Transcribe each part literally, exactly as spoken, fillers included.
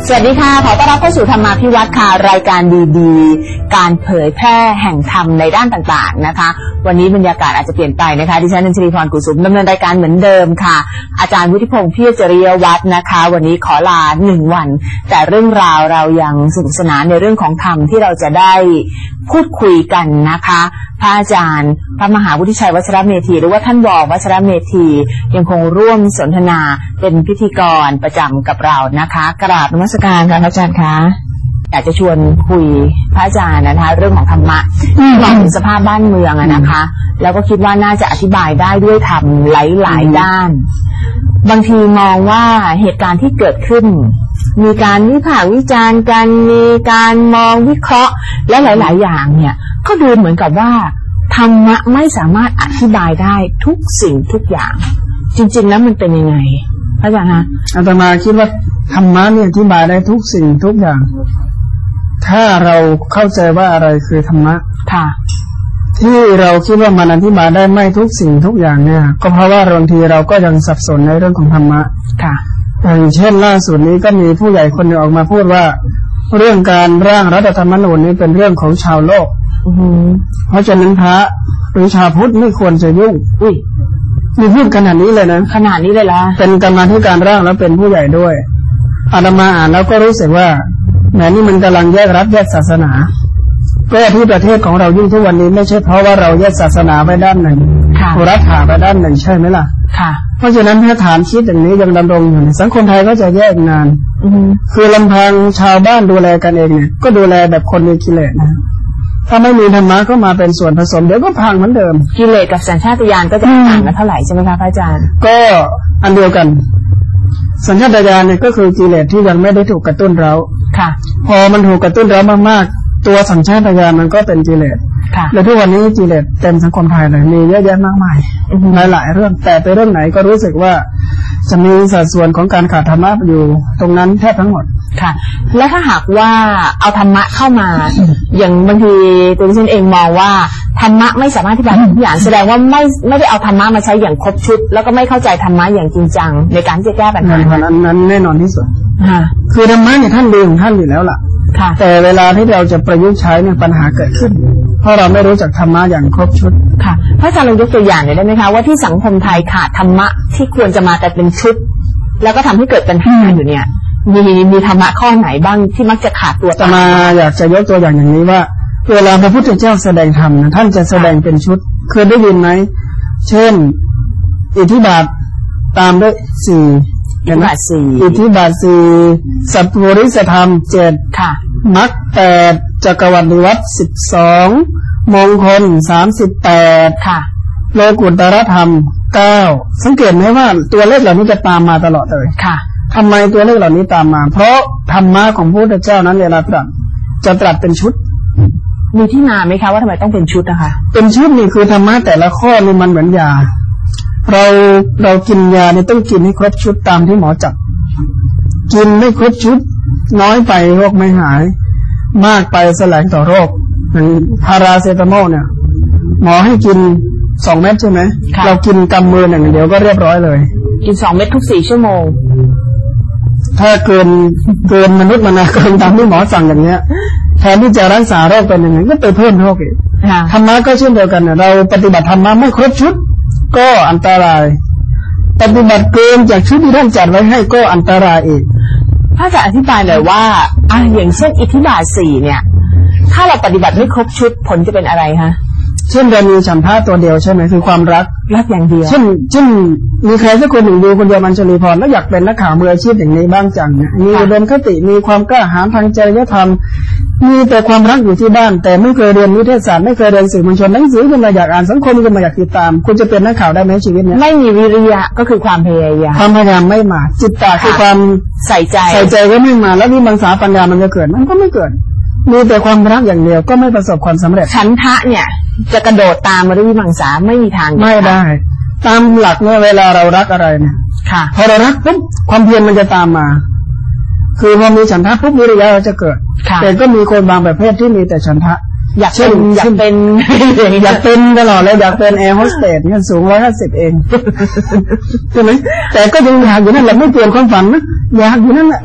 สวัสดีค่ะขอต้อนรับเข้าสู่ธรรมาภิวัตน์ค่ะรายการดีๆการเผยแพร่แห่งธรรมในด้านต่างๆนะคะวันนี้บรรยากาศอาจจะเปลี่ยนไปนะคะดิฉันนันทรีพรกุสุมดำเนินรายการเหมือนเดิมค่ะอาจารย์วุฒิพงษ์เพียรจริยวัฒน์นะคะวันนี้ขอลาหนึ่งวันแต่เรื่องราวเรายังสนุกสนานในเรื่องของธรรมที่เราจะได้พูดคุยกันนะคะพระอาจารย์พระมหาวุฒิชัยวัชรเมธีหรือว่าท่านวอวัชรเมธียังคงร่วมสนทนาเป็นพิธีกรประจำกับเรานะคะกราบนมัสการค่ะอาจารย์คะอยากจะชวนคุยพระอาจารย์นะคะเรื่องของธรรมะมองถึงสภาพบ้านเมืองอะนะคะแล้วก็คิดว่าน่าจะอธิบายได้ด้วยธรรมหลายๆด้านบางทีมองว่าเหตุการณ์ที่เกิดขึ้นมีการวิพากษ์วิจารณ์กันมีการมองวิเคราะห์และหลายๆอย่างเนี่ยก็ดูเหมือนกับว่าธรรมะไม่สามารถอธิบายได้ทุกสิ่งทุกอย่างจริงๆแล้วมันเป็นยังไงพระอาจารย์คะอาตมาคิดว่าธรรมะเนี่ยอธิบายได้ทุกสิ่งทุกอย่างถ้าเราเข้าใจว่าอะไรคือธรรมะค่ะที่เราคิดว่ามันอธิบายได้ไม่ทุกสิ่งทุกอย่างเนี่ยก็เพราะว่าบางทีเราก็ยังสับสนในเรื่องของธรรมะค่ะอย่างเช่นล่าสุดนี้ก็มีผู้ใหญ่คนหนึ่งออกมาพูดว่าเรื่องการร่างรัฐธรรมนูญนี้เป็นเรื่องของชาวโลกเพราะฉะนั้นพระหรือชาวพุทธไม่ควรจะยุ่งอุ้ยมีพูดขนาดนี้เลยนะขนาดนี้เลยล่ะเป็นกรรมาธิการร่างแล้วเป็นผู้ใหญ่ด้วยอาตมาอ่านแล้วก็รู้สึกว่าแม้นี่มันกำลังแยกรัฐแยกศาสนาก็ที่ประเทศของเรายิ่งทุกวันนี้ไม่ใช่เพราะว่าเราแยกศาสนาไปด้านหนึ่งรัฐาไปด้านหนึ่งใช่ไหมล่ะค่ะเพราะฉะนั้นถ้าฐานคิดอย่างนี้ยังดำรงอยู่สังคมไทยก็จะแยกนานคือลำพังชาวบ้านดูแลกันเองเนี่ยก็ดูแลแบบคนมีกิเลสนะถ้าไม่มีธรรมะก็มาเป็นส่วนผสมเดี๋ยวก็พังเหมือนเดิมกิเลสกับสัญชาตญาณก็จะต่างกันเท่าไหร่ใช่ไหมคะพระอาจารย์ก็อันเดียวกันสัญชาตญาณเนี่ยก็คือกิเลสที่ยังไม่ได้ถูกกระตุ้นเราค่ะพอมันถูกกระตุ้นเรามากๆตัวสัญชาตญาณมันก็เป็นกิเลสค่ะและทุกวันนี้กิเลสเต็มสังคมไทยเลยมีเยอะแยะมากมายหลายๆเรื่องแต่ไปเรื่องไหนก็รู้สึกว่าจะมีสัดส่วนของการขาดธรรมะอยู่ตรงนั้นแทบทั้งหมดค่ะและถ้าหากว่าเอาธรรมะเข้ามา อย่างบางทีตัวดิฉันเองมองว่าธรรมะไม่สามารถที่จะทุกอย่างแสดงว่าไม่ไม่ได้เอาธรรมะมาใช้อย่างครบชุดแล้วก็ไม่เข้าใจธรรมะอย่างจริงจังในการจะแก้ปัญหานั้นนั้นแน่นอนที่สุดค่ะคือธรรมะเนี่ยท่านดีของท่านอยู่แล้วล่ะค่ะแต่เวลาที่เราจะประยุกต์ใช้เนี่ยปัญหาเกิดขึ้นเพราะเราไม่รู้จักธรรมะอย่างครบชุดค่ะพระอาจารย์ลองยกตัวอย่างหน่อยได้ไหมคะว่าที่สังคมไทยขาดธรรมะที่ควรจะมาแต่เป็นชุดแล้วก็ทำให้เกิดปัญหาอยู่เนี่ยมีมีธรรมะข้อไหนบ้างที่มักจะขาดตัวไปมาอยากจะยกตัวอย่างอย่างนี้ว่าเวลาพระพุทธเจ้าแสดงธรรมนะท่านจะแสดงเป็นชุดเคยได้ยินไหมเช่นอิทธิบาทตามด้วยสี่อิทธิบาทสี่อิทธิบาทสี่สัพพุริสธรรมเจ็ดค่ะมรรคแปดจักรวรรดิวัตรสิบสองมงคลสามสิบแปดค่ะโลกุตตรธรรมเก้าสังเกตไหมว่าตัวเลขเหล่านี้จะตามมาตลอดเลยค่ะทำไมตัวเลขเหล่านี้ตามมาเพราะธรรมะของพระพุทธเจ้านั้นเวลาตรัสจะตรัสเป็นชุดมีที่มาไหมคะว่าทำไมต้องเป็นชุดนะคะเป็นชุดนี่คือธรรมะแต่ละข้อนี่มันเหมือนยาเราเรากินยาเนี่ยต้องกินให้ครบชุดตามที่หมอจัดกินไม่ครบชุดน้อยไปโรคไม่หายมากไปแสลงต่อโรคอย่างพาราเซตามอลเนี่ยหมอให้กินสองเม็ดใช่ไหมเรากินกำมือหนึ่งเดียวก็เรียบร้อยเลยกินสองเม็ดทุกสี่ชั่วโมงถ้าเกินเกินมนุษย์มนาเกินตามที่หมอสั่งอย่างเนี้ยแทนที่จะรักษาโรคเป็นยังไงก็ไปเพิ่มโรคอีกธรรมะก็เช่นเดียวกันเราปฏิบัติธรรมะไม่ครบชุดก็อันตรายปฏิบัติเกินจากชุดที่ท่านจัดไว้ให้ก็อันตรายอีกถ้าจะอธิบายเลยว่าอ่ะอย่างเช่นอิทธิบาทสี่เนี่ยถ้าเราปฏิบัติไม่ครบชุดผลจะเป็นอะไรคะเช่นเรามีฉันทะตัวเดียวใช่ไหมคือความรักรักอย่างเดียวเช่นเช่นมีใครสักคนหนึ่งดูคนเดียวมันชลีพรแล้วอยากเป็นนักข่าวมืออาชีพอย่างนี้บ้างจังเนี่ยมีอุดมคติมีความกล้าหาญทางจริยธรรมมีแต่ความรักอยู่ที่บ้านแต่ไม่เคยเรียนนิเทศศาสตร์ไม่เคยเรียนสื่อมวลชนหนังสือก็มาอยากอ่านสังคมก็มาอยากติดตามคุณจะเป็นนักข่าวได้ไหมชีวิตนี้ไม่มีวิริยะก็คือความพยายามความพยายามไม่มาจิตตาคือความใส่ใจใส่ใจก็ไม่มาแล้ววิมังสาปัญญามันจะเกิดมันก็ไม่เกิดมีแต่ความรักอย่างเดียวก็ไม่ประสบความสำเร็จฉันทะเนี่ยจะกระโดดตามมาด้วยวิมังสาไม่มีทางไม่ได้ตามหลักเนี่ยเวลาเรารักอะไรเนี่ยค่ะพอเรารักปุ๊บความเพียรมันจะตามมาคือพอมีฉันทะปุ๊บวิริยะเราจะเกิดแต่ก็มีคนบางประเภทที่มีแต่ฉันทะอยากเป็นอยากเป็นอยากเป็นตลอดเลยอยากเป็นแอร์โฮสเตสเนี่ยสูงร้อยห้าสิบเองใช่ไหมแต่ก็ยังอยากอยู่นั่นแหละไม่เปลี่ยนความฝันนะอยากอยู่นั่นแหละ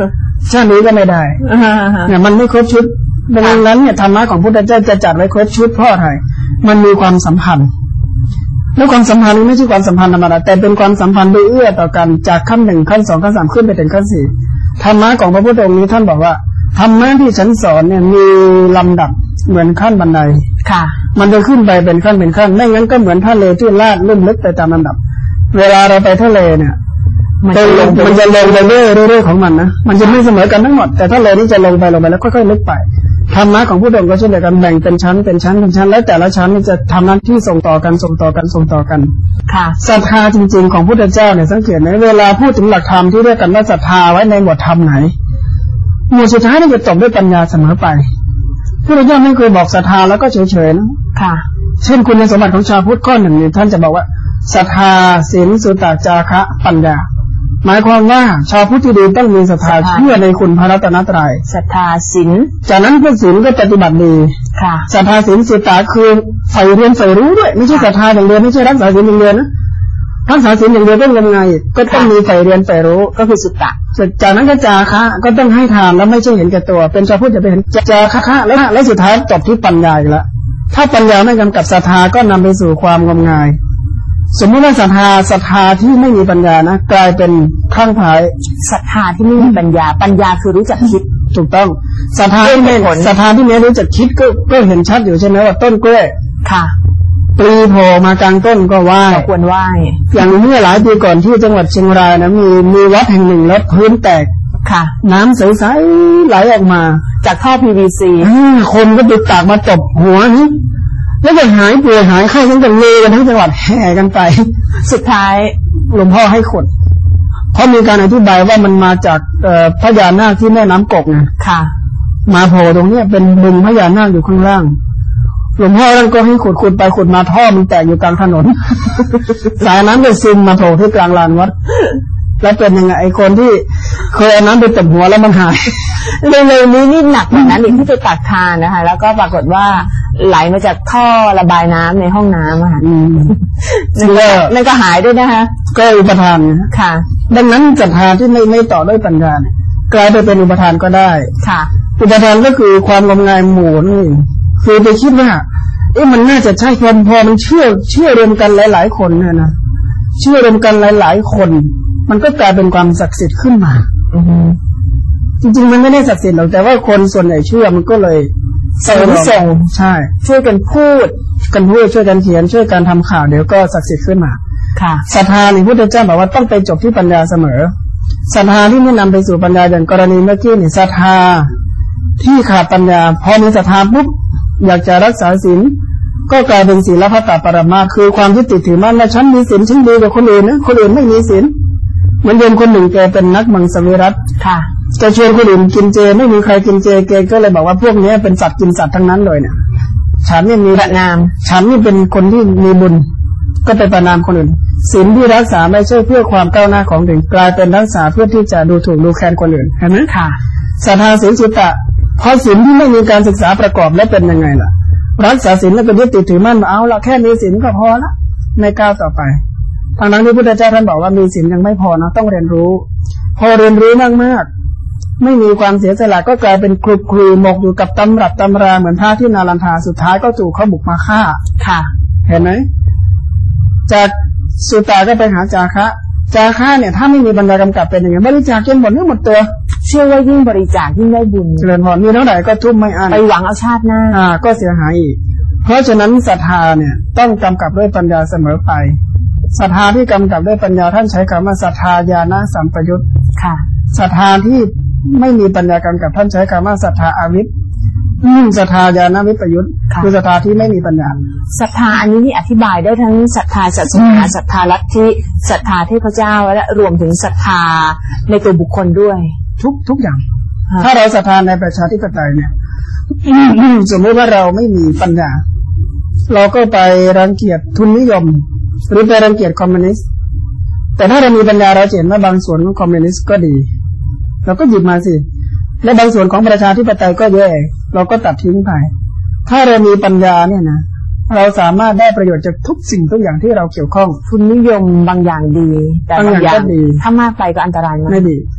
ชาตินี้ก็ไม่ได้เนี่ยมันไม่ครบชุดดังนั้นเนี่ยธรรมะของพุทธเจ้าจะจัดไว้ครบชุดเพราะอะไรมันมีความสัมพันธ์แล้วความสัมพันธ์นี้ไม่ใช่ความสัมพันธ์ธรรมดาแต่เป็นความสัมพันธ์โดยเอื้อต่อกันจากขั้นหนึ่งขั้นสองขั้นสามขึ้นไปถึงขั้นสี่ธรรมะของพระพุทธองค์นี้ท่านบอกว่าธรรมะที่ฉันสอนเนี่ยมีลำดับเหมือนขั้นบันไดค่ะมันจะขึ้นไปเป็นขั้นเป็นขั้นไม่งั้นก็เหมือนทะเลที่ลาดลุ่มลึกไปตามลำดับเวลาเราไปทะเลเนี่ยมันจะลงมันจะลงไปเรื่อยๆของมันนะมันจะไม่เสมอกันทั้งหมดแต่ทะเลนี่จะลงไปลงไปแล้วค่อยๆลึกไปธรรมะของผู้ดงก็เช่นเดียวกันแบ่งเป็นชั้นเป็นชั้นเป็นชั้นแล้วแต่ละชั้นนี่จะทำหน้าที่ส่งต่อกันส่งต่อกันส่งต่อกันค่ะศรัทธาจริงๆของพุทธเจ้าเนี่ยสังเกตไหมเวลาพูดถึงหลักธรรมที่เรียกกันว่าศรัทธาไว้ในหมวดธรรมไหนหมวดสุดท้ายนี่จะจบด้วยปัญญาเสมอไปพุทธเจ้าไม่เคยบอกศรัทธาแล้วก็เฉยๆนะค่ะเช่นคุณสมบัติของชาวพุทธข้อหนึ่งเนี่ยท่านจะบอกว่าศรัทธาศีลสุตตะจาคะปัญญาหมายความว่าชาวพุทธที่ดีต้องมีศรัทธาเชื่อในคุณพระรัตนตรัยศรัทธาศีลจากนั้นก็ศีลก็ปฏิบัติดีค่ะศรัทธาศีลสุตตะคือใฝ่เรียนใฝ่รู้ด้วยไม่ใช่ศรัทธาอย่างเดียวไม่ใช่รักษาศีลอย่างเดียวนะรักษาศีลอย่างเดียวก็งมงายก็ต้องมีใฝ่เรียนใฝ่รู้ก็คือสุตตะจากนั้นก็จาคะก็ต้องให้ทานแล้วไม่ใช่เห็นแก่ตัวเป็นชาวพุทธจะไปเห็นจาคะแล้วแล้วสุดท้ายจบที่ปัญญาอีกแล้วถ้าปัญญาไม่กำกับศรัทธาก็นำไปสู่ความงมงายสมมติว่าศรัทธาศรัทธาที่ไม่มีปัญญานะกลายเป็นคลั่งไคล้ศรัทธาที่ไม่มีปัญญาปัญญาคือรู้จักคิดถูกต้องศรัทธาที่ไม่ศรัทธาที่ไม่รู้จักคิดก็ก็เห็นชัดอยู่ใช่ไหมว่าต้นกล้วยค่ะปลีโผล่มากลางต้นก็ไหว้ควรไหว้อย่างเมื่อหลายปีก่อนที่จังหวัดเชียงรายนะมีมีวัดแห่งหนึ่งแล้วพื้นแตกค่ะน้ำใสๆไหลออกมาจากท่อ พี วี ซีคนก็ไปตักมาตบหัวแล้วก็หายป่วยหายไข้ทั้งจังเลยกันทั้งจังหวัดแห่กันไปสุดท้ายหลวงพ่อให้ขดเพราะมีการอธิบายว่ามันมาจากพญานาคที่แม่น้ำกกไงค่ะมาโผล่ตรงนี้เป็นบึงพญานาคอยู่ข้างล่างหลวงพ่อท่านก็ให้ขุดขุดไปขุดมาท่อมันแตกอยู่กลางถนนสายน้ำก็ซึมมาโผล่ที่กลางลานวัดแล้วเป็นยังไงไอ้คนที่เคยเอาน้ำไปตบหัวแล้วมันหายเลยเลยนี้นี่หนักกว่านั้นอีกที่ไปตักทานนะคะแล้วก็ปรากฏว่าไหลมาจากท่อระบายน้ำในห้องน้ำค่ะนั่นก็หายด้วยนะคะก็อุปทานค่ะดังนั้นศรัทธาที่ไม่ไม่ต่อด้วยปัญญากลายไปเป็นอุปทานก็ได้ค่ะอุปทานก็คือความงมงายหมู่นี่คือไปคิดว่าเอ๊ะมันน่าจะใช่คนพอมันเชื่อเชื่อรวมกันหลายๆคนเนี่ยนะเชื่อรวมกันหลายๆคนมันก็กลายเป็นความศักดิ์สิทธิ์ขึ้นมาจริงๆมันไม่ได้ศักดิ์สิทธิ์หรอกแต่ว่าคนส่วนใหญ่เชื่อมันก็เลยเสริมส่งใช่ช่วยกันพูดกันพูดช่วยกันเขียนช่วยกันทำข่าวเดี๋ยวก็ศักดิ์สิทธิ์ขึ้นมาค่ะศรัทธาในพุทธเจ้าบอกว่าต้องไปจบที่ปัญญาเสมอศรัทธาที่ไม่นำไปสู่ปัญญาอย่างกรณีเมื่อกี้นี่ศรัทธาที่ขาดปัญญาพอมีศรัทธาปุ๊บอยากจะรักษาศีลก็กลายเป็นศีลพัตตปรมาคือความที่ติดถือมั่นว่าฉันมีศีลฉันดีกว่าคนอื่นนะคนอื่นไม่มีศีลเหมือนโยมคนหนึ่งแกเป็นนักมังสวิรัติค่ะจะชวนคนอื่นกินเจไม่มีใครกินเจแกก็เลยบอกว่าพวกนี้เป็นสัตว์กินสัตว์ทั้งนั้นเลยเนี่ยฉันเนี่ยมีประนามฉันนี่เป็นคนที่มีบุญก็ไปประนามคนอื่นศีลที่รักษาไม่ใช่เพื่อความก้าวหน้าของตัวเองกลายเป็นรักษาเพื่อที่จะดูถูกดูแคลนคนอื่นเห็นไหมค่ะศรัทธาศีลสุตตะพอศีลที่ไม่มีการศึกษาประกอบแล้วเป็นยังไงล่ะรักษาศีลแล้วก็ยึดติดถือมั่นเอาละแค่มีศีลก็พอละไม่ก้าวต่อไปทางนั้นที่พุทธเจ้าท่านบอกว่ามีศีลยังไม่พอนะต้องเรียนรู้พอเรียนรู้มากๆไม่มีความเสียสละก็กลายเป็นคลุกคลีหมกอยู่กับตำรับตำราเหมือนพระที่นาลันทาสุดท้ายก็ถูกเขาบุกมาฆ่าค่ะเห็นไหมจากสุตตะก็ไปหาจาคะจาคะเนี่ยถ้าไม่มีปัญญากำกับเป็นอย่างไรบริจาคจนหมดเนื้อหมดตัวเชื่อว่ายิ่งบริจาคยิ่งได้บุญเจริญพรมีเท่าไหร่ก็ทุ่มไม่อั้นไปหวังเอาชาติหน้าอ่าก็เสียหายอีกเพราะฉะนั้นศรัทธาเนี่ยต้องกำกับด้วยปัญญาเสมอไปศรัทธาที่กำกับด้วยปัญญาท่านใช้คำว่าศรัทธาญาณสัมปยุตค่ะศรัทธาที่ไม่มีปัญญากำกับท่านใช้คำว่าศรัทธาอวิปยิ่งศรัทธาญาณวิปยุตคือศรัทธาที่ไม่มีปัญญาศรัทธาอันนี้นี่อธิบายได้ทั้งศรัทธาศาสนาศรัทธาลัทธิศรัทธาเทพเจ้าและรวมถึงศรัทธาในตัวบุคคลด้วยทุกทุกอย่างถ้าเราศรัทธาในประชาธิปไตยเนี่ยสมมติว่าเราไม่มีปัญญาเราก็ไปรังเกียจทุนนิยมหรือไปรังเกียจคอมมิวนิสต์แต่ถ้าเรามีปัญญาเราเห็นว่าบางส่วนของคอมมิวนิสต์ก็ดีเราก็หยิบมาสิและบางส่วนของประชาธิปไตยก็แย่เราก็ตัดทิ้งไปถ้าเรามีปัญญาเนี่ยนะเราสามารถได้ประโยชน์จากทุกสิ่งทุกอย่างที่เราเกี่ยวข้องทุนนิยมบางอย่างดีแต่บางอย่างดีถ้ามากไปก็อันตรายมากไม่ดี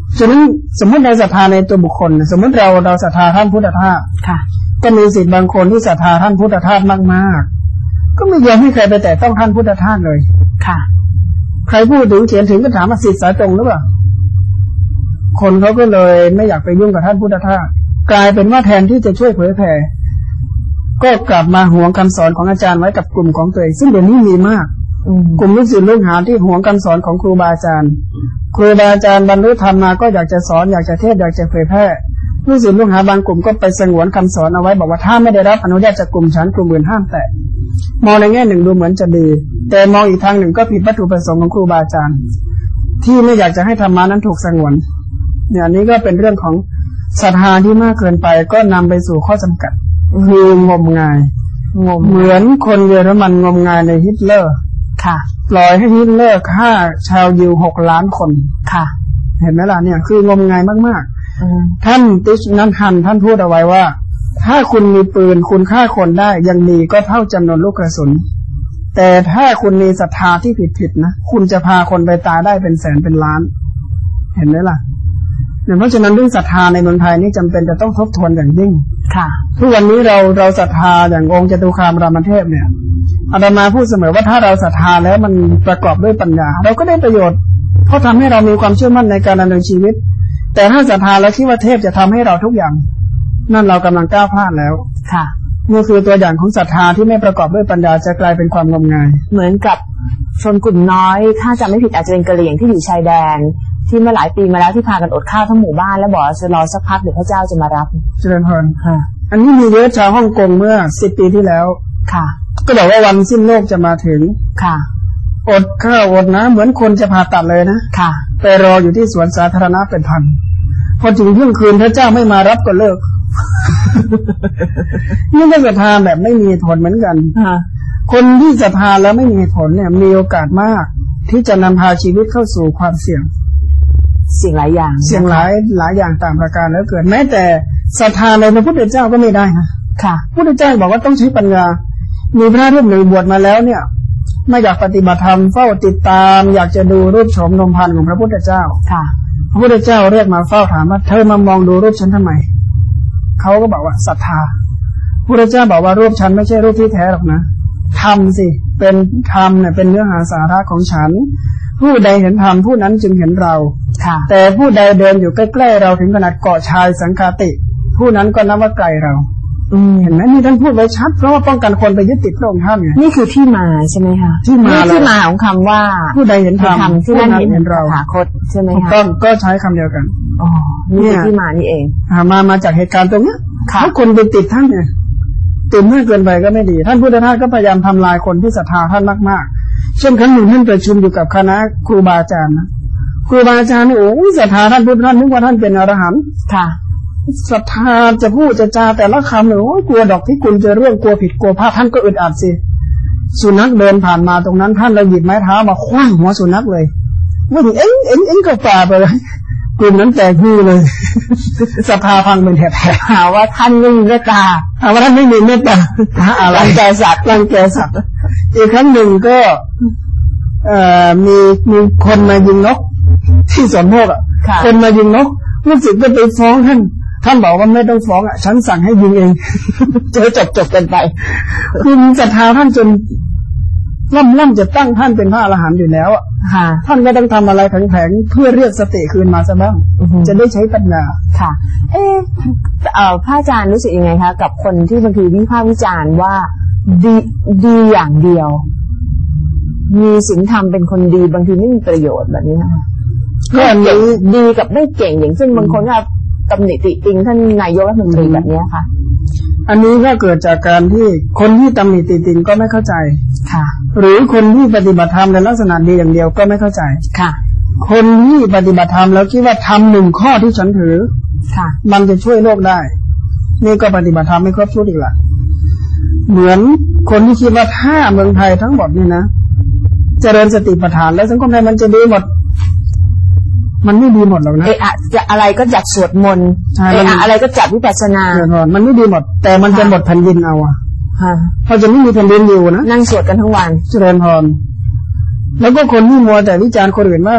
ฉะนั้นสมมติเราศรัทธาในตัวบุคคลสมมติเราเราศรัทธาท่านพุทธทาสค่ะก็มีสิทธิ์บางคนที่ศรัทธาท่านพุทธทาสมากๆก็ไม่ยอมให้ใครไปแตะต้องท่านพุทธทาสเลยค่ะใครพูดถึงเขียนถึงก็ถามว่าสิทธิ์สายตรงหรือเปล่าคนเขาก็เลยไม่อยากไปยุ่งกับท่านพุทธทาสกลายเป็นว่าแทนที่จะช่วยเผยแผ่ก็กลับมาหวงคำสอนของอาจารย์ไว้กับกลุ่มของตัวเองซึ่งเดี๋ยวนี้มีมากกลุ่มลูกศิษย์ลูกหาที่หวงคำสอนของครูบาอาจารย์ครูบาอาจารย์บรรลุธรรมมาก็อยากจะสอนอยากจะเทศอยากจะเผยแพร่ลูกศิษย์ลูกหาบางกลุ่มก็ไปสงวนคำสอนเอาไว้บอกว่าถ้าไม่ได้รับอนุญาตจากกลุ่มฉันกลุ่มอื่นห้ามแตะมองในแง่หนึ่งดูเหมือนจะดีแต่มองอีกทางหนึ่งก็ผิดวัตถุประสงค์ของครูบาอาจารย์ที่ไม่อยากจะให้ธรรมานั้นถูกสงวนเนี่ยอันนี้ก็เป็นเรื่องของศรัทธาที่มากเกินไปก็นำไปสู่ข้อจำกัดคืองมงายงมเหมือนคนเยอรมันงมงายในฮิตเลอร์ค่ะปล่อยให้ฮิตเลอร์ฆ่าชาวยิวหกล้านคนค่ะเห็นไหมล่ะเนี่ยคืองมงายมากๆท่านติชนันฮันท่านพูดเอาไว้ว่าถ้าคุณมีปืนคุณฆ่าคนได้ยังมีก็เท่าจำนวนลูกกระสุนแต่ถ้าคุณมีศรัทธาที่ผิดๆนะคุณจะพาคนไปตายได้เป็นแสนเป็นล้านเห็นไหมล่ะเพราะฉะนั้นเรื่องศรัทธาในเมืองไทยนี่จำเป็นจะต้องทบทวนอย่างยิ่งค่ะทุกวันนี้เราเราศรัทธาอย่างองค์จตุคามรามเทพเนี่ยอาตมาพูดเสมอว่าถ้าเราศรัทธาแล้วมันประกอบด้วยปัญญาเราก็ได้ประโยชน์เพราะทำให้เรามีความเชื่อมั่นในการดำเนินชีวิตแต่ถ้าศรัทธาแล้วคิดว่าเทพจะทำให้เราทุกอย่างนั่นเรากำลังก้าวพลาดแล้วค่ะนี่คือตัวอย่างของศรัทธาที่ไม่ประกอบด้วยปัญญาจะกลายเป็นความงมงายเหมือนกับชนกลุ่มน้อยถ้าจำไม่ผิดอาจจะเป็นกะเหรี่ยงที่อยู่ชายแดนที่เมื่อหลายปีมาแล้วที่พากันอดข้าวทั้งหมู่บ้านแล้วบอกจะรอสักพักเดี๋ยวพระเจ้าจะมารับเจริญพรค่ะอันนี้มีเยอะชาวฮ่องกงเมื่อสิบปีที่แล้วค่ะก็บอกว่าวันสิ้นโลกจะมาถึงค่ะอดข้าวอดน้ำเหมือนคนจะผ่าตัดเลยนะค่ะไปรออยู่ที่สวนสาธารณะเป็นพันพอถึงเที่ยงคืนพระเจ้าไม่มารับก็เลิก นี่ก็ศรัทธาแบบไม่มีผลเหมือนกันคนที่ศรัทธาแล้วไม่มีผลเนี่ยมีโอกาสมากที่จะนำพาชีวิตเข้าสู่ความเสี่ยงเสี่ยงหลายอย่างเสี่ยงหลายหลายอย่างตามประการแล้วเกิดแม้แต่ศรัทธาในพระพุทธเจ้าก็ไม่ได้นะค่ะพระพุทธเจ้าบอกว่าต้องใช้ปัญญามีพระรูปหนึ่งบวชมาแล้วเนี่ยไม่อยากปฏิบัติธรรมเฝ้าติดตามอยากจะดูรูปโฉมนมพรรณของพระพุทธเจ้าค่ะพระพุทธเจ้าเรียกมาเฝ้าถามว่าเธอมามองดูรูปฉันทำไมเขาก็บอกว่าศรัทธาพระพุทธเจ้าบอกว่ารูปฉันไม่ใช่รูปที่แท้หรอกนะธรรมสิเป็นธรรมเนี่ยเป็นเนื้อหาสาระของฉันผู้ใดเห็นธรรมผู้นั้นจึงเห็นเราแต่ผู้ใดเดินอยู่ใกล้ๆเราถึงขนาดเกาะชายสังฆาติผู้นั้นก็นับว่าไกลเราเห็นไหมนี่ท่านพูดไว้ชัดเพราะว่าป้องกันคนไปยึดติดพระองค์ท่านไงนี่คือที่มาใช่ไหมคะที่มาที่มาของคำว่าผู้ใดเห็นธรรมที่นั้นเห็นเราถาคตใช่ไหมคะต้องก็ใช้คำเดียวกันอ๋อนี่คือที่มานี่เองมามาจากเหตุการณ์ตรงนี้ถ้าคนไปติดท่านไงติดมากเกินไปก็ไม่ดีท่านพุทธทาสก็พยายามทำลายคนที่ศรัทธาท่านมากๆเช่นครั้งหนึ่งท่านประชุมอยู่กับคณะครูบาอาจารย์นะครูบาอาจารย์นี่โอ้ศรัทธาท่านพุทธทาสนึกว่าท่านเป็นอรหันต์ค่ะศรัทธาจะพูดจะจาแต่ละคำเนี่ยโอ้ยกลัวดอกที่คุณจะเรื่องกลัวผิดกลัวพลาดท่านก็อึดอัดสิสุนัขเดินผ่านมาตรงนั้นท่านเลยหยิบไม้เท้ามาคว้างหัวสุนัขเลยว่าถึงเอ็งเอ็งเอ็งก็ฝ่าไปเลยกลุ่มนั้นแตกฮือเลยศรัทธาพังเป็นแถบหาว่าท่านไม่มีเมตตาหาว่าท่านไม่มีเมตตารังแกสัตว์รังแกสัตว์อีกครั้งหนึ่งก็เอ่อมีมีคนมายิงนกที่สวนโมกอ่ะคนมายิงนกลูกศิษย์ก็ไปฟ้องท่านท่านบอกว่าไม่ต้องฟ้องอ่ะฉันสั่งให้ยิงเองจะจบจบกันไปคือมีศรัทธาท่านจนล่ำล่ำจะตั้งท่านเป็นพระอรหันต์อยู่แล้วอ่ะท่านก็ต้องทำอะไรแผงๆเพื่อเรียกสติคืนมาซะบ้างจะได้ใช้ปัญญาค่ะเออเอ่อพระอาจารย์รู้สึกยังไงคะกับคนที่บางทีวิพากษ์วิจารณ์ว่าดีดีอย่างเดียวมีศีลธรรมเป็นคนดีบางทีไม่มีประโยชน์แบบนี้นะคะก็อันนี้ดีกับไม่เก่งอย่างเช่นบางคนก็ตำหนิติติงท่านนายกรัฐมนตรีแบบนี้ค่ะอันนี้ก็เกิดจากการที่คนที่ตำหนิติติงก็ไม่เข้าใจค่ะหรือคนที่ปฏิบัติธรรมในลักษณะดีอย่างเดียวก็ไม่เข้าใจค่ะคนที่ปฏิบัติธรรมแล้วคิดว่าทำหนึ่งข้อที่ฉันถือค่ะมันจะช่วยโลกได้นี่ก็ปฏิบัติธรรมไม่ครบชุดอีกละเหมือนคนที่คิดว่าถ้าเมืองไทยทั้งหมดนี่นะเจริญสติปัฏฐานแล้วสังคมไทยมันจะดีหมดมันไม่ดีหมดหรอกนะเออจะอะไรก็จัดสวดมนต์เอออะไรก็จัดวิปัสสนามันไม่ดีหมดแต่มันจะหมดแผ่นดินเอาอ่ะเพราะจะไม่มีแผ่นดินอยู่นะนั่งสวดกันทั้งวันเจริญพรแล้วก็คนที่มัวแต่วิจารณ์คนอื่นว่า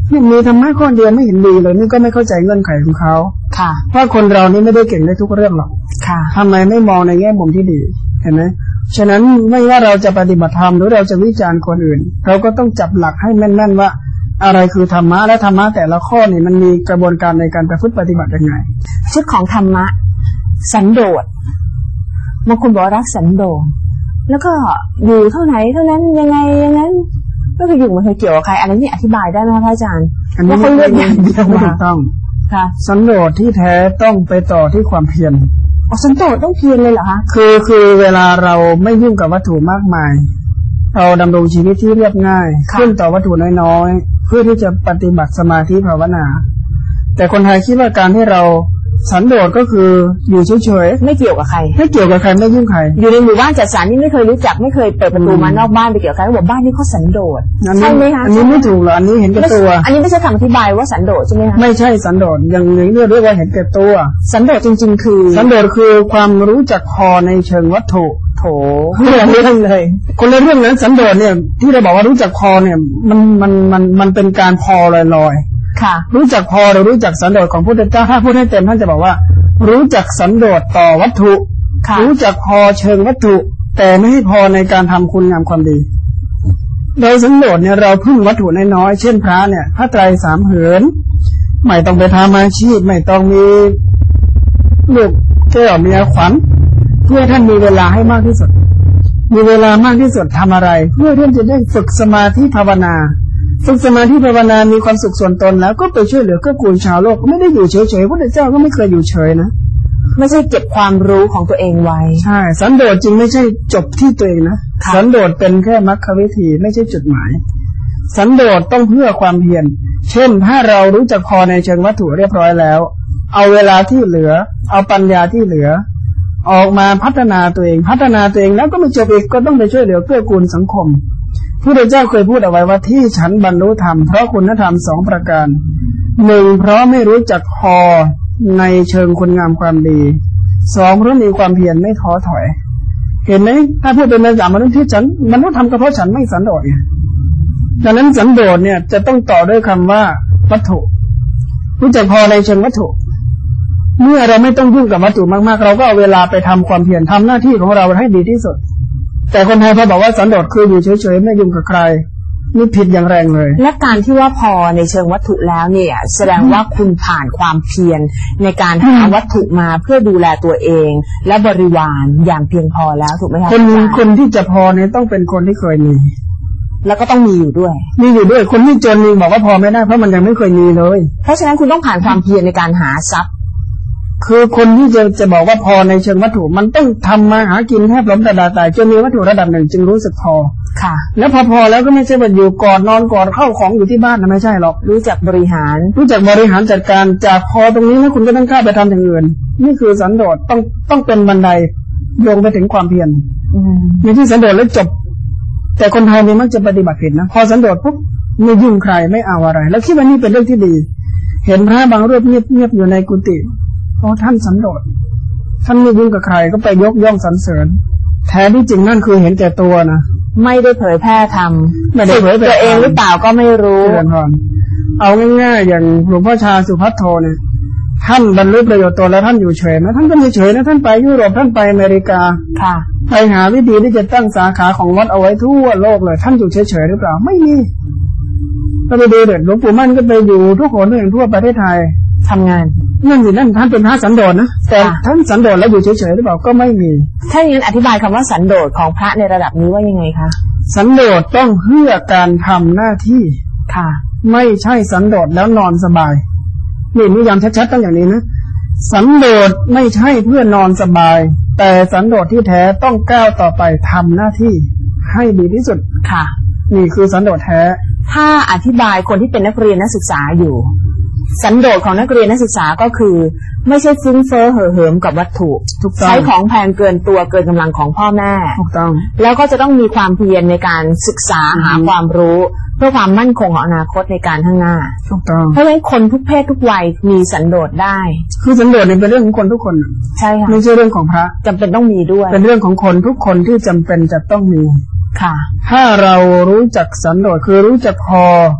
นี่มีธรรมะข้อเดียวไม่เห็นดีเลยนี่ก็ไม่เข้าใจเงื่อนไขของเขาค่ะเพราะคนเรานี่ไม่ได้เก่งในทุกเรื่องหรอกค่ะทำไมไม่มองในแง่มุมที่ดีเห็นไหมฉะนั้นไม่ว่าเราจะปฏิบัติธรรมหรือเราจะวิจารณ์คนอื่นเราก็ต้องจับหลักให้แม่นๆว่าอะไรคือธรรมะและธรรมะแต่ละข้อนี่มันมีกระบวนการในการประพฤติปฏิบัติยังไงชุดของธรรมะสันโดษบางคนบอกรักสันโดษแล้วก็อยู่เท่าไหนเท่านั้นยังไงอย่างนั้นก็คืออยู่มันเคยเกี่ยวกับใครอันนี้อธิบายได้ไหมพระอาจารย์ว่าเขาเลือกอย่างเดียวไม่ถูกต้องค่ะสันโดษที่แท้ต้องไปต่อที่ความเพียรอ๋อสันโดษต้องเพียรเลยเหรอคะคือคือเวลาเราไม่ยุ่งกับวัตถุมากมายเราดำรงชีวิตที่เรียบง่ายขึ้นต่อวัตถุน้อยๆเพื่อที่จะปฏิบัติสมาธิภาวนาแต่คนไทยคิดว่าการที่เราสันโดษก็คืออยู่เฉยๆไม่เกี่ยวกับใครไม่เกี่ยวกับใครไม่ยุ่งใครอยู่ในหมู่บ้านจัดสรรนี่ไม่เคยรู้จักไม่เคยเปิดประตูมานอกบ้านไปเกี่ยวกับใครบอกบ้านนี้เขาสันโดษใช่ไหมคะอันนี้ไม่ถูกหรออันนี้เห็นแก่ตัวอันนี้ไม่ใช่คำอธิบายว่าสันโดษใช่ไหมคะไม่ใช่สันโดษอย่างนี้เรียกว่าเห็นแก่ตัวสันโดษจริงๆคือสันโดษคือความรู้จักพอในเชิงวัตถุโถคนละเรื่องเลยคนละเรื่องนั้นสันโดษเนี่ยที่เราบอกว่ารู้จักพอเนี่ยมันมันมันมันเป็นการพอลอยๆค่ะรู้จักพอหรือรู้จักสันโดษของพุทธเจ้าถ้าพูดให้เต็มท่านจะบอกว่ารู้จักสันโดษต่อวัตถุรู้จักพอเชิงวัตถุแต่ไม่ให้พอในการทำคุณงามความดีโดยสันโดษเนี่ยเราพึ่งวัตถุน้อยๆเช่นพระเนี่ยพระไตรสามเหินไม่ต้องไปทำอาชีพไม่ต้องมีลูกแก้วเมียขวัญเพื่อท่านมีเวลาให้มากที่สุดมีเวลามากที่สุดทำอะไรเพื่อท่านจะได้ฝึกสมาธิภาวนาฝึกสมาธิภาวนามีความสุขส่วนตนแล้วก็ไปช่วยเหลือเกื้อกูลชาวโลกไม่ได้อยู่เฉยๆพระพุทธเจ้าก็ไม่เคยอยู่เฉยนะไม่ใช่เก็บความรู้ของตัวเองไว้ใช่สันโดษจริงไม่ใช่จบที่ตัวเองนะสันโดษเป็นแค่มรรควิธีไม่ใช่จุดหมายสันโดษต้องเพื่อความเพียรเช่นถ้าเรารู้จักพอในเชิงวัตถุเรียบร้อยแล้วเอาเวลาที่เหลือเอาปัญญาที่เหลือออกมาพัฒนาตัวเองพัฒนาตัวเองแล้วก็ไม่จบอีกก็ต้องไปช่วยเหลือเกื้อกูลสังคมพระพุทธเจ้าเคยพูดเอาไว้ว่าที่ฉันบรรลุธรรมเพราะคุณธรรมสองประการหนึ่งเพราะไม่รู้จักพอในเชิงคุณงามความดีสองเพราะมีความเพียรไม่ท้อถอยเห็นไหมถ้าพูดเป็นภาษามนุษย์ที่ฉันบรรลุธรรมก็เพราะฉันไม่สันโดษไงดังนั้นสันโดษเนี่ยจะต้องต่อด้วยคำว่าวัตถุรู้จักพอในเชิงวัตถุเมื่อเราไม่ต้องยุ่งกับวัตถุมากๆเราก็เอาเวลาไปทำความเพียรทำหน้าที่ของเราให้ดีที่สุดแต่คนไทยพอบอกว่าสันโดษคืออยู่เฉยๆไม่ยุ่งกับใครนี่ผิดอย่างแรงเลยและการที่ว่าพอในเชิงวัตถุแล้วเนี่ยแสดงว่าคุณผ่านความเพียรในการหาวัตถุมาเพื่อดูแลตัวเองและบริวารอย่างเพียงพอแล้วถูกไหมคะคนคนที่จะพอเนี่ยต้องเป็นคนที่เคยมีแล้วก็ต้องมีอยู่ด้วยมีอยู่ด้วยคนที่จนนี่บอกว่าพอไม่ได้เพราะมันยังไม่เคยมีเลยเพราะฉะนั้นคุณต้องผ่านความเพียรในการหาทรัพย์คือคนที่จะจะบอกว่าพอในเชิงวัตถุมันต้องทำมาหากินแทบล้มแต่ดาตายจนมีวัตถุระดับหนึ่งจึงรู้สึกพอค่ะแล้วพอพอแล้วก็ไม่ใช่ว่าอยู่ก่อนนอนก่อนเข้าของอยู่ที่บ้านนะไม่ใช่หรอกรู้จักบริหารรู้จักบริหารจัดการจากพอตรงนี้แล้วคุณก็ต้องกล้าไปทำอย่างอื่นนี่คือสันโดษต้องต้องเป็นบันไดโยงไปถึงความเพียรในที่สันโดษแล้วจบแต่คนไทยเนี่ยมักจะปฏิบัติผิดนะพอสันโดษปุ๊บไม่ยุ่งใครไม่เอาอะไรแล้วคิดว่านี่เป็นเรื่องที่ดีเห็นพระบางรูปเงียบๆอยู่ในกุฏิเพราะท่านสันโดษท่านไม่ยุ่งกับใครก็ไปยกย่องสรรเสริญแท้ที่จริงนั่นคือเห็นแก่ตัวนะไม่ได้เผยแพร่ธรรมไม่ได้เผยตัวเองหรือเปล่าก็ไม่รู้เอาง่ายๆอย่างหลวงพ่อชาสุภัทโทเนี่ยท่านบรรลุประโยชน์ตัวแล้วท่านอยู่เฉยนะท่านก็ไม่เฉยนะท่านไปยุโรปท่านไปอเมริกาค่ะไปหาวิธีที่จะตั้งสาขาของวัดเอาไว้ทั่วโลกเลยท่านอยู่เฉยๆหรือเปล่าไม่มีก็ไปดูเด็ดหลวงปู่มั่นก็ไปอยู่ทุกคนทั่วประเทศไทยทำงานนั่นสินั่นท่านเป็นพระสันโดษนะแต่ท่านสันโดษแล้วอยู่เฉยๆหรือเปล่าก็ไม่มีถ้าอย่างนั้นอธิบายคำว่าสันโดษของพระในระดับนี้ว่ายังไงคะสันโดษต้องเพื่อการทำหน้าที่ค่ะไม่ใช่สันโดษแล้วนอนสบายนี่นิยามชัดๆต้องอย่างนี้นะสันโดษไม่ใช่เพื่อนอนสบายแต่สันโดษที่แท้ต้องก้าวต่อไปทำหน้าที่ให้ดีที่สุดค่ะนี่คือสันโดษแท้ถ้าอธิบายคนที่เป็นนักเรียนนักศึกษาอยู่สันโดษของนักเรียนนักศึกษาก็คือไม่ใช่ฟุ้งเฟ้อเห่อเหิมกับวัตถุใช้ของแพงเกินตัวเกินกำลังของพ่อแม่ถูกต้องแล้วก็จะต้องมีความเพียรในการศึกษาหาความรู้เพื่อความมั่นคงของอนาคตในการข้างหน้าถูกต้องเพราะฉะนั้นคนทุกเพศทุกวัยมีสันโดษได้คือสันโดษเนี่ยเป็นเรื่องของคนทุกคนใช่ค่ะไม่ใช่เรื่องของพระจำเป็นต้องมีด้วยเป็นเรื่องของคนทุกคนที่จำเป็นจะต้องมีค่ะถ้าเรารู้จักสันโดษคือรู้จักพอ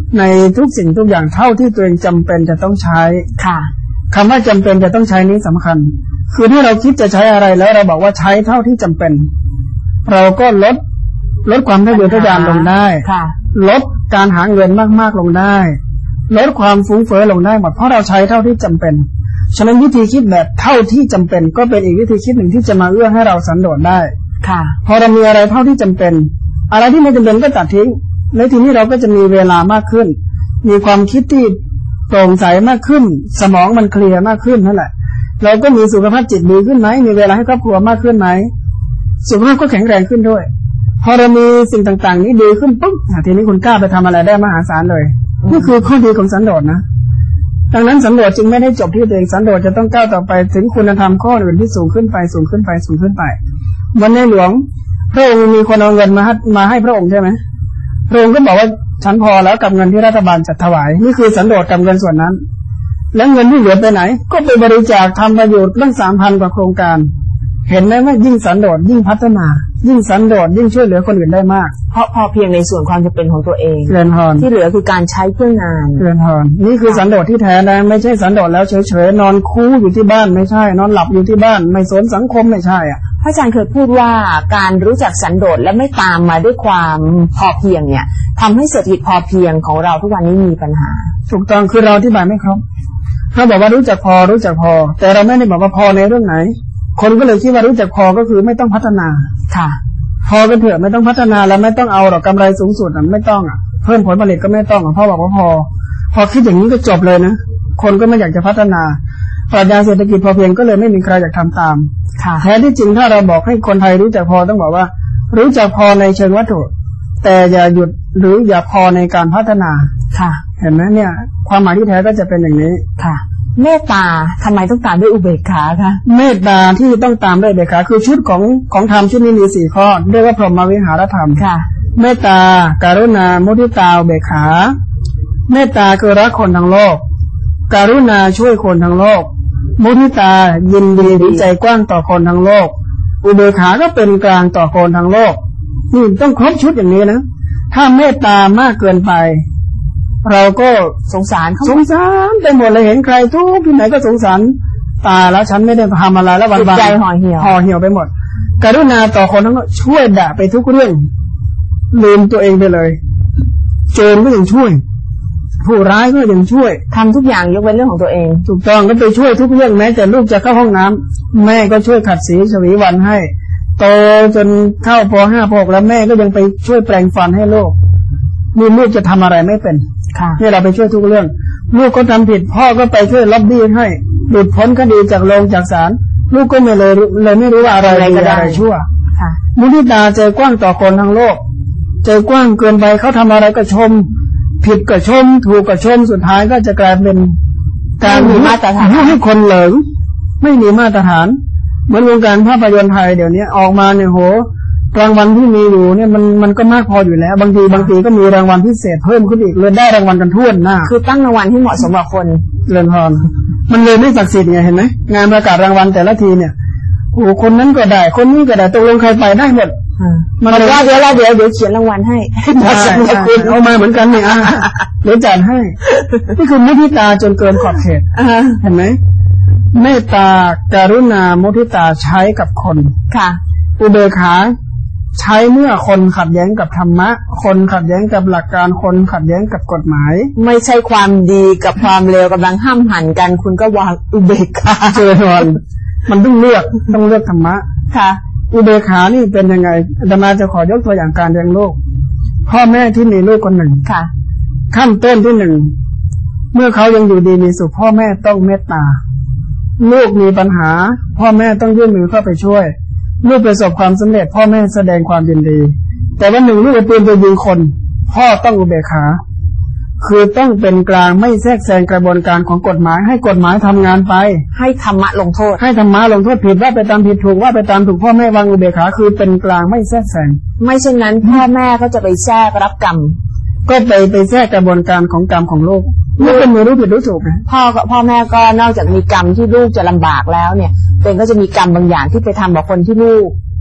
ในทุกสิ่งทุกอย่างเท่าที่ตัวเองจำเป็นจะต้องใช้ค่ะคำว่าจำเป็นจะต้องใช้นี้สำคัญคือถ้าเราคิดจะใช้อะไรแล้วเราบอกว่าใช้เท่าที่จำเป็นเราก็ลดลดความทะเยอทะยานลงได้ลดการหาเงินมากๆลงได้ลดความฟุ้งเฟ้อลงได้หมดเพราะเราใช้เท่าที่จำเป็นฉะนั้นวิธีคิดแบบเท่าที่จำเป็นก็เป็นอีกวิธีคิดหนึ่งที่จะมาเอื้อให้เราสันโดษได้ค่ะพอเรามีอะไรเท่าที่จำเป็นอะไรที่ไม่จำเป็นก็ตัดทิ้งแล้วทีนี้เราก็จะมีเวลามากขึ้นมีความคิดที่โปร่งใสมากขึ้นสมองมันเคลียร์มากขึ้นนั่นแหละเราก็มีสุขภาพจิตดีขึ้นไหมมีเวลาให้ครอบครัวมากขึ้นไหมสุขภาพก็แข็งแรงขึ้นด้วยพอเรามีสิ่งต่างๆนี้ดีขึ้นปุ๊บทีนี้คุณกล้าไปทำอะไรได้มหาศาลเลยนี่คือข้อดีของสันโดษนะดังนั้นสันโดษจึงไม่ได้จบที่ตัวเองสันโดษจะต้องก้าวต่อไปถึงคุณธรรมข้ออื่นที่สูงขึ้นไปสูงขึ้นไปสูงขึ้นไปวันในหลวงพระองค์มีคนเอาเงินมาให้มาให้พระองค์ใช่ไหมพระองค์ก็บอกว่าฉันพอแล้วกับเงินที่รัฐบาลจัดถวายนี่คือสันโดษกับเงินส่วนนั้นแล้วเงินที่เหลือไปไหนก็ไปบริจาคทำประโยชน์ตั้งสามพันกว่าโครงการเห็นไหมว่ายิ่งสันโดษยิ่งพัฒนายิ่งสันโดษยิ่งช่วยเหลือคนอื่นได้มากเพราะพอเพียงในส่วนความจำเป็นของตัวเองเรียนพรที่เหลือคือการใช้เพื่องานเรียนพรนี่คือสันโดษที่แท้นะไม่ใช่สันโดษแล้วเฉยๆนอนคูอยู่ที่บ้านไม่ใช่นอนหลับอยู่ที่บ้านไม่สนสังคมไม่ใช่อ่ะพระอาจารย์เคยพูดว่าการรู้จักสันโดษและไม่ตามมาด้วยความพอเพียงเนี่ยทำให้เศรษฐกิจพอเพียงของเราทุกวันนี้มีปัญหาถูกต้องคือเราอธิบายไม่ครบเขาบอกว่ารู้จักพอรู้จักพอแต่เราไม่ได้บอกว่าพอในเรื่องไหนคนก็เลยคิดว่ารู้จักพอก็คือไม่ต้องพัฒนาค่ะพอกันเถอะไม่ต้องพัฒนาแล้วไม่ต้องเอาหรอกกำไรสูงสุดอ่ะไม่ต้องอ่ะเพิ่มผลผลิตก็ไม่ต้องอ่ะพ่อบอกว่าพอพอคิดอย่างนี้ก็จบเลยนะคนก็ไม่อยากจะพัฒนาปรัชญาเศรษฐกิจพอเพียงก็เลยไม่มีใครอยากทำตามแท้ที่จริงถ้าเราบอกให้คนไทยรู้จักพอต้องบอกว่ารู้จักพอในเชิงวัตถุแต่อย่าหยุดหรืออย่าพอในการพัฒนาค่ะเห็นไหมเนี่ยความหมายที่แท้ก็จะเป็นอย่างนี้ค่ะเมตตาทำไมต้องตามด้วยอุเบกขาคะเมตตาที่ต้องตามด้วยอุเบกขาคือชุดของของธรรมชุดนี้มีสี่ข้อเรียกว่าพรหมวิหารธรรมค่ะเมตตาการุณามุทิตาอุเบกขาเมตตาคือรักคนทั้งโลกการุณาช่วยคนทั้งโลกมุทิตายินดีหรือใจกว้างต่อคนทั้งโลกอุเบกขาก็เป็นกลางต่อคนทั้งโลกนี่ต้องครบชุดอย่างนี้นะถ้าเมตตามากเกินไปเราก็สงสารเขาสงสารไปหมดเลยเห็นใครทุกที่ไหนก็สงสารตายแล้วฉันไม่ได้ทำอะไรแล้ววันๆใจห่อเหี่ยวห่อเหี่ยวไปหมดกรุณาต่อคนทั้งโลกช่วยด่าไปทุกเรื่องลืมตัวเองไปเลยโจรก็ยังช่วยผู้ร้ายก็ยังช่วยทำทุกอย่างยกเว้นเรื่องของตัวเองถูกต้องก็ไปช่วยทุกเรื่องแม้แต่ลูกจะเข้าห้องน้ำแม่ก็ช่วยขัดสีฉวีวันให้โตจนเข้าป.ห้า ป.หกแล้วแม่ก็ยังไปช่วยแปรงฟันให้ลูกนี่ลูกจะทำอะไรไม่เป็นนี่เราไปช่วยทุกเรื่องลูกก็ทำผิดพ่อก็ไปช่วยล็อบบี้ให้หลุดพ้นคดีจากโรงจากศาลลูกก็ไม่เลยเลยไม่รู้ว่าอะไรดีอะไรชั่วมุทิตาใจกว้างต่อคนทั้งโลกใจกว้างเกินไปเขาทำอะไรก็ชมผิดก็ชมถูกก็ชมสุดท้ายก็จะกลายเป็นการมีมาตรฐานให้คนเหลิงไม่มีมาตรฐานเหมือนวงการภาพยนตร์ไทยเดี๋ยวนี้ออกมาเนี่ยโหรางวัลที่มีอยู่เนี่ยมันมันก็มากพออยู่แล้วบางทีบางทีก็มีรางวัลพิเศษเพิ่มขึ้นอีกเลยได้รางวัลกันทั่วหน้าคือตั้งรางวัลที่เหมาะสมกับคนเรือนพรมันเลยไม่ศักดิ์สิทธิ์ไงเห็นไหมงานประกาศรางวัลแต่ละทีเนี่ยโอ้คนนั้นก็ได้คนนี้ก็ได้ตกลงใครไปได้หมดมันเลยว่าเดี๋ยวเดี๋ยวเดี๋ยวเขียนรางวัลให้เหมาะสมกับคุณเอามาเหมือนกันเนี่ยเดี๋ยวจัดให้นี่คือมุทิตาจนเกินขอบเขตเห็นไหมเมตตาการุณามุทิตาใช้กับคนค่ะอุเบกขาใช้เมื่อคนขัดแย้งกับธรรมะคนขัดแย้งกับหลักการคนขัดแย้งกับกฎหมายไม่ใช่ความดีกับความเลวกำลังห้ามหันกันคุณก็วางอุเบกขาเจอทอนมันต้องเลือกต้องเลือกธรรมะค่ะอุเบกขานี่เป็นยังไงอาตมาจะขอยกตัวอย่างการเลี้ยงลูกพ่อแม่ที่มีลูกคนหนึ่งค่ะขั้นต้นที่หนึ่งเมื่อเขายังอยู่ดีมีสุขพ่อแม่ต้องเมตตาลูกมีปัญหาพ่อแม่ต้องยื่นมือเข้าไปช่วยลูกประสบความสำเร็จพ่อแม่แสดงความยินดีแต่วันหนึ่งลูกเอาปืนไปยิงคนพ่อต้องอุเบกขาคือต้องเป็นกลางไม่แทรกแซงกระบวนการของกฎหมายให้กฎหมายทำงานไปให้ธรรมะลงโทษให้ธรรมะลงโทษผิดว่าไปตามผิดถูกว่าไปตามถูกพ่อแม่วางอุเบกขาคือเป็นกลางไม่แทรกแซงไม่เช่นนั้นพ่อแม่ก็จะไปแทรกรับกรรมก็ไปไปแทรกกระบวนการของกรรมของลูกลูกเป็นมือรู้ผิดรู้ถูกนะพ่อพ่อแม่ก็นอกจากมีกรรมที่ลูกจะลำบากแล้วเนี่ยตัวเองก็จะมีกรรมบางอย่างที่ไปทำกับคนที่ลูกไป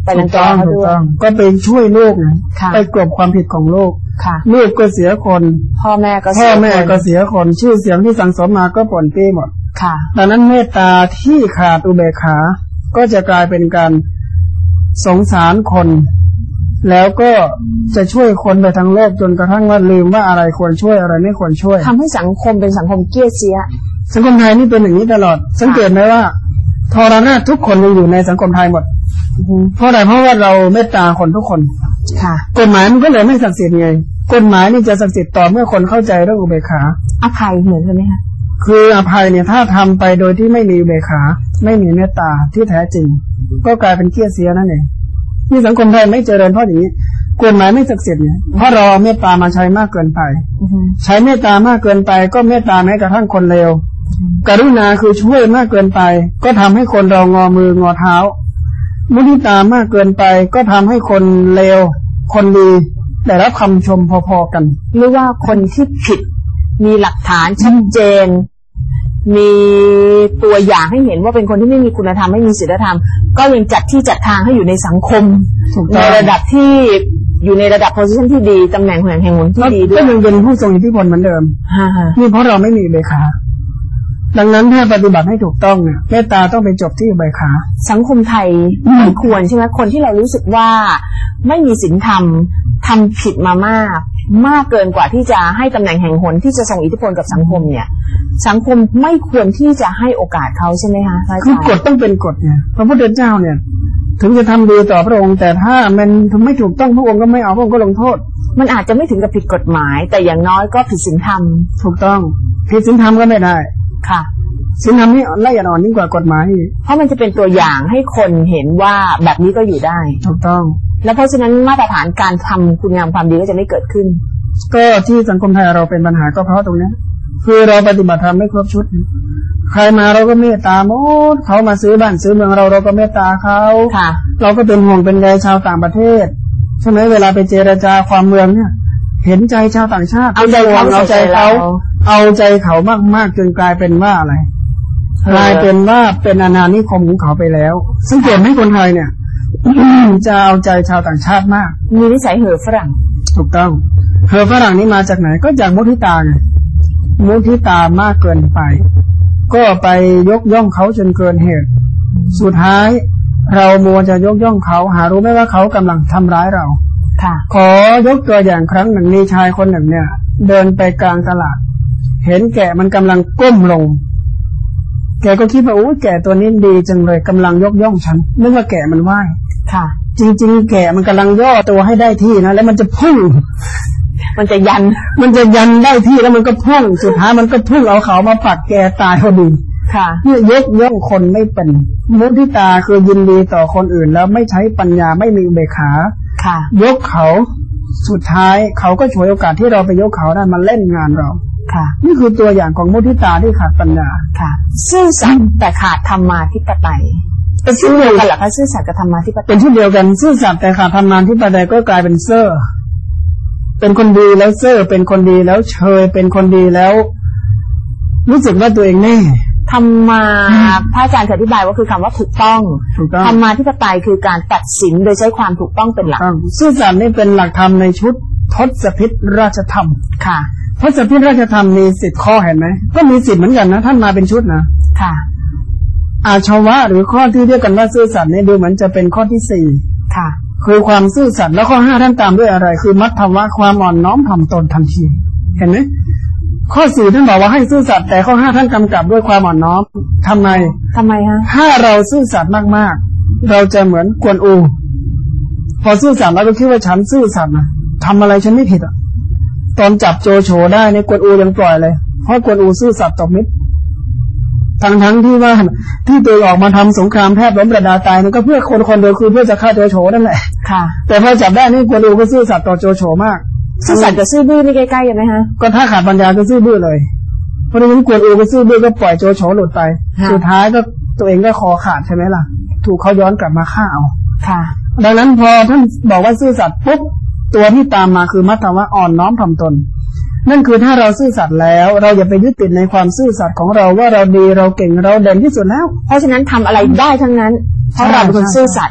ไปรังแกเขาด้วยก็ไปช่วยลูกนะไปกลบความผิดของลูกลูกก็เสียคนพ่อแม่ก็พ่อแม่ก็เสียคนชื่อเสียงที่สั่งสมมาก็ป่นปี้หมดดังนั้นเมตตาที่ขาดอุเบกขาก็จะกลายเป็นการสงสารคนแล้วก็จะช่วยคนไปทั้งโลกจนกระทั่งว่าลืมว่าอะไรควรช่วยอะไรไม่ควรช่วยทำให้สังคมเป็นสังคมเกี้ยเสียสังคมไทยนี่เป็นอย่างนี้ตลอดสังเกตไหมว่าทรณะทุกคนยังอยู่ในสังคมไทยหมดเพราะอะไรเพราะว่าเราเมตตาคนทุกคนกฎหมายมันก็เลยไม่ศักดิ์สิทธิ์ไงกฎหมายนี่จะศักดิ์สิทธิ์ต่อเมื่อคนเข้าใจเรื่องอุเบกขาอภัยเหมือนกันไหมคะคืออภัยเนี่ยถ้าทำไปโดยที่ไม่มีอุเบกขาไม่มีเมตตาที่แท้จริงก็กลายเป็นเกี้ยเสียนั่นเองที่สังคมไทยไม่เจริญเพราะอย่างนี้กฎหมายไม่ศักดิ์สิทธิ์เนี่ยเพราะเราเมตตามาใช้มากเกินไปใช้เมตตามากเกินไปก็เมตตาแม้กระทั่งคนเลวกรุณาคือช่วยมากเกินไปก็ทำให้คนเรางอมืองอเท้ามุทิตามากเกินไปก็ทำให้คนเลวคนดีได้รับคำชมพอๆกันหรือว่าคนที่ผิดมีหลักฐานชัดเจนมีตัวอย่างให้เห็นว่าเป็นคนที่ไม่มีคุณธรรมไม่มีศีลธรรมก็ยังจัดที่จัดทางให้อยู่ในสังคมในระดับที่อยู่ในระดับโพสิชันที่ดีตำแหน่งแห่งแห่งหนที่ดีด้วยก็ยังเป็นผู้ทรงอิทธิพลเหมือนเดิมนี่เพราะเราไม่มีอุเบกขาดังนั้นถ้าปฏิบัติให้ถูกต้องเนี่ยเมตตาต้องไปจบที่อุเบกขาสังคมไทยไม่ควรใช่ไหมคนที่เรารู้สึกว่าไม่มีศีลธรรมทำผิดมามากมากเกินกว่าที่จะให้ตำแหน่งแห่งหนที่จะส่งอิทธิพลกับสังคมเนี่ยสังคมไม่ควรที่จะให้โอกาสเขาใช่ไหมคะคือกฎต้องเป็นกฎไงพระพุทธเจ้าเนี่ยถึงจะทำดีต่อพระองค์แต่ถ้ามันไม่ถูกต้องพระองค์ก็ไม่เอาพระองค์ก็ลงโทษมันอาจจะไม่ถึงกับผิดกฎหมายแต่อย่างน้อยก็ผิดศีลธรรมถูกต้องผิดศีลธรรมก็ไม่ได้ค่ะศีลธรรมนี่ละเอียดอ่อนยิ่งกว่ากฎหมายเพราะมันจะเป็นตัวอย่างให้คนเห็นว่าแบบนี้ก็อยู่ได้ถูกต้องแล้วเพราะฉะนั้นมาตรฐานการทำคุณงามความดีก็จะไม่เกิดขึ้นก็ที่สังคมไทยเราเป็นปัญหาก็เพราะตรงนี้คือเราปฏิบัติธรรมไม่ครบชุดใครมาเราก็เมตตาหมดเขามาซื้อบ้านซื้อเมืองเราเราก็เมตตาเขาเราก็เป็นห่วงเป็นใยชาวต่างประเทศใช่ไหมเวลาไปเจรจาความเมืองเนี่ยเห็นใจชาวต่างชาติเอาใจเขาเอาใจเขาเอาใจเขามากๆจนกลายเป็นว่าอะไรกลายเป็นว่าเป็นอาณานิคมของเขาไปแล้วสังเกตไหมคนไทยเนี่ยจะเอาใจชาวต่างชาติมากมีนิสัยเห่อฝรั่งถูกต้องเห่อฝรั่งนี่มาจากไหนก็จากมุทิตาไงมุทิตามากเกินไปก็ไปยกย่องเขาจนเกินเหตุสุดท้ายเรามัวจะยกย่องเขาหารู้ไหมว่าเขากำลังทำร้ายเราค่ะขอยกตัวอย่างครั้งหนึ่งมีชายคนหนึ่งเนี่ยเดินไปกลางตลาดเห็นแกะมันกำลังก้มลงแกก็คิดว่าโอ้แกะตัวนี้ดีจังเลยกำลังยกย่องฉันนึกว่าแกะมันไหว้ค่ะจริงๆแกะมันกำลังย่อตัวให้ได้ที่นะแล้วมันจะพุ่งมันจะยันมันจะยันได้ที่แล้วมันก็พุ่งสุดท้ายมันก็พุ่งเอาเขามาปักแกตายพอดีค่ะนี่ยกย่องคนไม่เป็นมุทิตาคือยินดีต่อคนอื่นแล้วไม่ใช้ปัญญาไม่มีอุเบกขาค่ะยกเขาสุดท้ายเขาก็ฉวยโอกาสที่เราไปยกเขาได้มาเล่นงานเราค่ะนี่คือตัวอย่างของมุทิตาที่ขาดปัญญาค่ะซื่อสัตย์แต่ขาดธรรมาธิปไตยเป็นชื่อเดียวกันเหรอคะซื่อสัตย์กับธรรมาธิปไตยเป็นชื่อเดียวกันซื่อสัตย์แต่ขาดธรรมาธิปไตยก็กลายเป็นเซ่อเป็นคนดีแล้วเซ่อเป็นคนดีแล้วเชยเป็นคนดีแล้วรู้สึกว่าตัวเองแน่ธรรมาพระอาจารย์อธิบายว่าคือคำว่าถูกต้องธรรมาธิปไตยคือการตัดสินโดยใช้ความถูกต้องเป็นหลักซื่อสัตย์นี่เป็นหลักธรรมในชุดทศพิธราชธรรมค่ะทศพิธราชธรรมมีสิบข้อเห็นไหมก็มีสิบเหมือนกันนะท่านมาเป็นชุดนะค่ะอาชวะหรือข้อที่เรียกกันว่าซื่อสัตย์นี่ดูเหมือนจะเป็นข้อที่สี่ค่ะคือความซื่อสัตย์แล้วข้อห้าท่านตามด้วยอะไรคือมัทธวะความอ่อนน้อมถ่อมตนทันทีเห็นไหมข้อสี่ท่านบอกว่าให้ซื่อสัตย์แต่ข้อห้าท่านกำกับด้วยความอ่อนน้อมทำไมทำไมฮะถ้าเราซื่อสัตย์มากๆเราจะเหมือนกวนอูพอซื่อสัตย์เราก็คิดว่าฉันซื่อสัตย์นะทำอะไรฉันไม่ผิดอ่ะตอนจับโจโฉได้ในกวนอูยังปล่อยเลยเพราะกวนอูซื่อสัตย์ต่อมิตรทั้งทั้งที่ว่าที่ตัวออกมาทำสงครามแทบล้มประดาตายนั่นก็เพื่อคนคนเดียวคือเพื่อจะฆ่าโจโฉนั่นแหละค่ะแต่พอจับได้นี่กวนอูก็ซื่อสัตย์ต่อโจโฉมากซื่อสัตย์กับซื่อบื้อนี่ใกล้ๆกันไหมฮะก็ถ้าขาดปัญญาก็ซื่อบื้อเลยเพราะฉะนั้นกวนอูก็ซื่อบื้อก็ปล่อยโจโฉหลุดไปสุดท้ายก็ตัวเองก็คอขาดใช่ไหมล่ะถูกเขาย้อนกลับมาฆ่าเอาค่ะดังนั้นพอท่านบอกว่าซื่อสัตย์ปุ๊บตัวที่ตามมาคือมัทธวะอ่อนน้อมถ่อมตนนั่นคือถ้าเราซื่อสัตย์แล้วเราอย่าไปยึดติดในความซื่อสัตย์ของเราว่าเราดีเราเก่งเราเด่นที่สุดแล้วเพราะฉะนั้นทำอะไรได้ทั้งนั้นเพราะเราเป็นคนซื่อสัตย์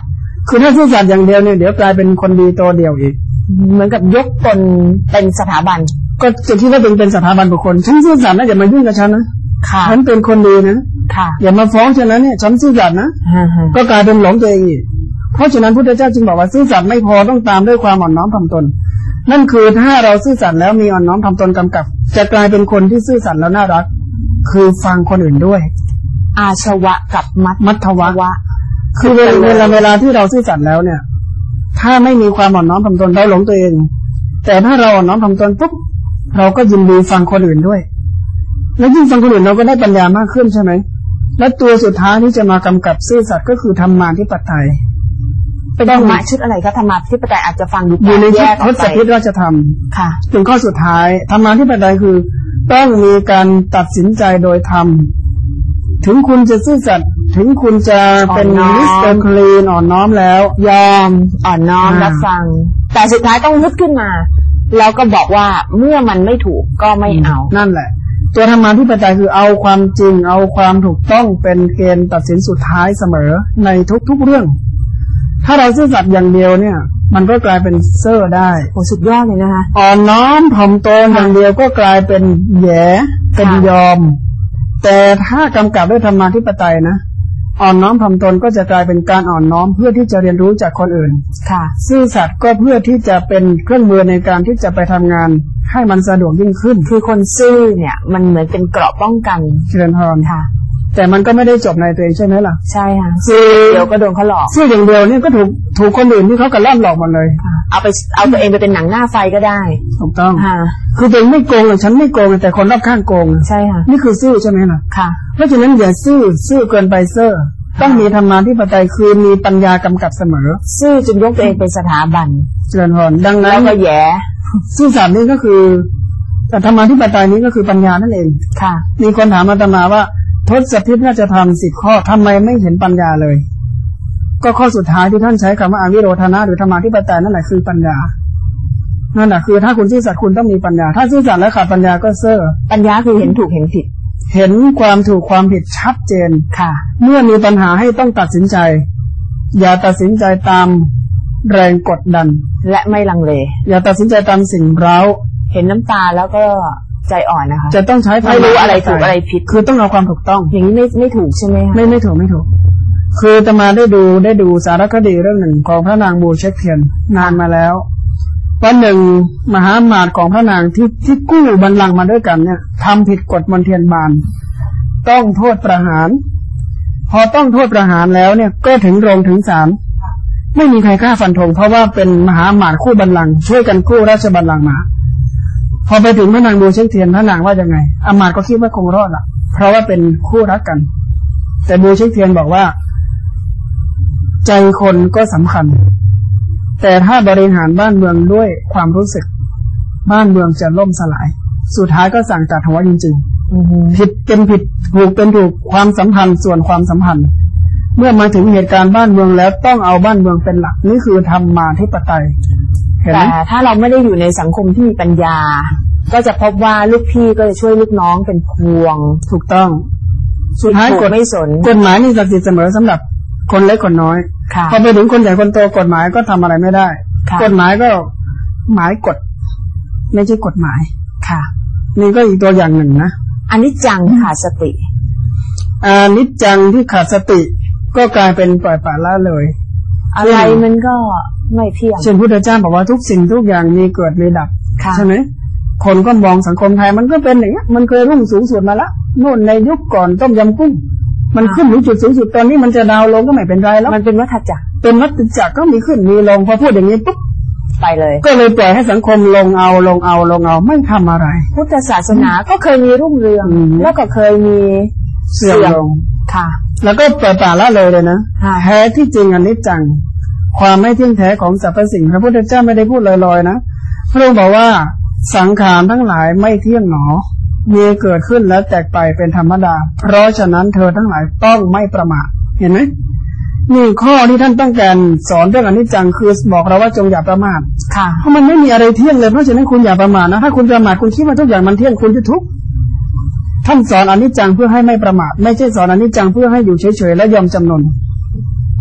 คือถ้าซื่อสัตย์อย่างเดียวเนี่ยเดี๋ยวกลายเป็นคนดีตัวเดียวอีกเหมือนกับยกตนเป็นสถาบันก็จะคิดว่าเป็นเป็นสถาบันบุคคลฉันซื่อสัตย์นะอย่ามายุ่งกับฉันนะฉันเป็นคนดีนะอย่ามาฟ้องฉันนะเนี่ยฉันซื่อสัตย์นะก็กลายเป็นหลงตัวเองอีกเพราะฉะนั้นพุทธเจ้าจึงบอกว่าซื่อสัตย์ไม่พอต้องตามด้วยความอ่อนน้อมถ่อมตนนั่นคือถ้าเราซื่อสัตย์แล้วมีอ่อนน้อมถ่อมตนกำกับจะกลายเป็นคนที่ซื่อสัตย์แล้วน่ารักคือฟังคนอื่นด้วยอาชวะกับมัทมัทวะคือเวลาเวลาเวลาที่เราซื่อสัตย์แล้วเนี่ยถ้าไม่มีความอ่อนน้อมถ่อมตนเราหลงตัวเองแต่ถ้าเราอ่อนน้อมถ่อมตนปุ๊บเราก็ยินดีฟังคนอื่นด้วยแล้วยิ่งฟังคนอื่นเราก็ได้ปัญญามากขึ้นใช่ไหมและตัวสุดท้ายที่จะมากำกับซื่อสัตย์ก็คือธรรมาธิปไตยเป็นธรรมะชุดอะไรคะธรรมาธิปไตยอาจจะฟังดูอยู่ในชุดทศพิธราชธรรมค่ะถึงข้อสุดท้ายธรรมาธิปไตยคือต้องมีการตัดสินใจโดยธรรมถึงคุณจะซื่อสัตย์ถึงคุณจะเป็นมิสเตอร์คลีนอ่อนน้อมแล้วยอมอ่อนน้อมรับฟังแต่สุดท้ายต้องลุกขึ้นมาแล้วก็บอกว่าเมื่อมันไม่ถูกก็ไม่เอานั่นแหละตัวธรรมาธิปไตยคือเอาความจริงเอาความถูกต้องเป็นเกณฑ์ตัดสินสุดท้ายเสมอในทุกๆเรื่องถ้าเราซื่อสัตย์อย่างเดียวเนี่ยมันก็กลายเป็นเซ่อได้โอ้สุดยอดเลยนะคะอ่อนน้อมถ่อมตนอย่างเดียวก็กลายเป็นแย่เป็นยอมแต่ถ้ากำกับด้วยธรรมาธิปไตยนะอ่อนน้อมถ่อมตนก็จะกลายเป็นการอ่อนน้อมเพื่อที่จะเรียนรู้จากคนอื่นค่ะซื่อสัตย์ก็เพื่อที่จะเป็นเครื่องมือในการที่จะไปทำงานให้มันสะดวกยิ่งขึ้นคือคนซื่อเนี่ยมันเหมือนเป็นเกราะป้องกันเจริญพรค่ะแต่มันก็ไม่ได้จบในตัวเองใช่ไหมล่ะใช่ค่ะซื่อเดียวก็โดนเขาหลอกซื่ออย่างเดียวเนี่ยก็ถูกถูกคนอื่นที่เขากระล่ำหลอกหมดเลยเอาไปเอาตัวเองไปเป็นหนังหน้าไฟก็ได้ถูกต้องค่ะคือตัวเองไม่โกงหรอกฉันไม่โกงแต่คนรอบข้างโกงใช่ค่ะนี่คือซื่อใช่ไหมล่ะค่ะเพราะฉะนั้นอย่าซื่อซื่อเกินไปเซ่อต้องมีธรรมาธิปไตยคือมีปัญญากำกับเสมอซื่อจนยกตัวเองเป็นสถาบันเจริญพรดังนั้นแล้วก็แย่ซื่อสัตย์นี่ก็คือแต่ธรรมาธิปไตยนี้ก็คือปัญญานั่นเองค่ะมีคนถามอาตมาว่าทศพิธราชธรรมสิบข้อทำไมไม่เห็นปัญญาเลยก็ข้อสุดท้ายที่ท่านใช้คำว่าอวิโรธนะหรือธรรมาธิปไตยนั่นแหละคือปัญญานั่นแหละคือถ้าคุณซื่อสัตย์คุณต้องมีปัญญาถ้าซื่อสัตย์แล้วขาดปัญญาก็เซ่อปัญญาคือเห็นถูกเห็นผิดเห็นความถูกความผิดชัดเจนค่ะเมื่อมีปัญหาให้ต้องตัดสินใจอย่าตัดสินใจตามแรงกดดันและไม่ลังเลอย่าตัดสินใจตามสิ่งเร้าเห็นน้ำตาแล้วก็ใจอ่อนนะคะจะต้องใช้ไม่รู้อะไรถูกอะไรผิดคือต้องเอาความถูกต้องอย่างนี้ไม่ไม่ถูกใช่ไหมคะไม่ไม่ถูกไม่ถูกคือจะมาได้ดูได้ดูสารคดีเรื่องหนึ่งของพระนางบูเช็คเทียนนานมาแล้ววันหนึ่งมหาอมาตย์ของพระนางที่ที่กู้บัลลังก์มาด้วยกันเนี่ยทำผิดกฎมนเทียนบานต้องโทษประหารพอต้องโทษประหารแล้วเนี่ยก็ถึงโรงถึงศาลไม่มีใครกล้าฟันธงเพราะว่าเป็นมหาอมาตย์คู่บัลลังก์ช่วยกันกู้ราชบัลลังก์มาพอไปถึงพระนางบูเช็คเทียนพระนางว่ายังไงอมาตย์ก็คิดว่าคงรอดละเพราะว่าเป็นคู่รักกันแต่บูเช็คเทียนบอกว่าใจคนก็สำคัญแต่ถ้าบริหารบ้านเมืองด้วยความรู้สึกบ้านเมืองจะล่มสลายสุดท้ายก็สั่งตัดหัวจริงๆผิดเป็นผิดถูกเป็นถูกความสัมพันธ์ส่วนความสัมพันธ์เมื่อมาถึงเหตุการณ์บ้านเมืองแล้วต้องเอาบ้านเมืองเป็นหลักนี่คือธรรมาธิปไตยแต่ถ้าเราไม่ได้อยู่ในสังคมที่มีปัญญาก็จะพบว่าลูกพี่ก็จะช่วยลูกน้องเป็นพวงถูกต้องสุดท้ายกฎไม่สนกฎหมายนี่ศักดิ์สิทธิ์เสมอสำหรับคนเล็กคนน้อยพอไปถึงคนใหญ่คนโตกฎหมายก็ทำอะไรไม่ได้กฎหมายก็หมายกฎไม่ใช่กฎหมายค่ะนี่ก็อีกตัวอย่างหนึ่งนะอนิจจังขาดสติอนิจจังที่ขาดสติก็กลายเป็นปล่อยปละละเลยอะไรมันก็ไม่เที่ยงเช่นพุทธเจ้าบอกว่าทุกสิ่งทุกอย่างมีเกิดมีดับใช่ไหมคนก็มองสังคมไทยมันก็เป็นอย่างนี้มันเคยรุ่งสูงสุดมาละโน่นในยุคก่อนต้มยำกุ้งมันขึ้นถึงจุดสูงสุดตอนนี้มันจะดาวลงก็ไม่เป็นไรแล้วมันเป็นวัฏจักรเป็นวัฏจักรก็มีขึ้นมีลงพอพูดอย่างนี้ปุ๊บไปเลยก็เลยปล่อยให้สังคมลงเอาลงเอาลงเอาไม่ทำอะไรพุทธศาสนาก็เคยมีรุ่งเรืองแล้วก็เคยมีเสื่อมลงค่ะแล้วก็ปล่อยปละละเลยเลยนะแท้ที่จริงอนิจจังความไม่เที่ยงแท้ของสรรพสิ่งพระพุทธเจ้าไม่ได้พูดลอยๆนะพระองค์บอกว่าสังขารทั้งหลายไม่เที่ยงหนอมีเกิดขึ้นแล้วแตกไปเป็นธรรมดาเพราะฉะนั้นเธอทั้งหลายต้องไม่ประมาทเห็นไหมนี่ข้อที่ท่านต้องการสอนเรื่องอนิจจังคือบอกเราว่าจงอย่าประมาทค่ะเพราะมันไม่มีอะไรเที่ยงเลยเพราะฉะนั้นคุณอย่าประมาทนะถ้าคุณประมาทคุณคิดว่าทุกอย่างมันเที่ยงคุณจะทุกข์ท่านสอนอนิจจังเพื่อให้ไม่ประมาทไม่ใช่สอนอนิจจังเพื่อให้อยู่เฉยๆและยอมจำนน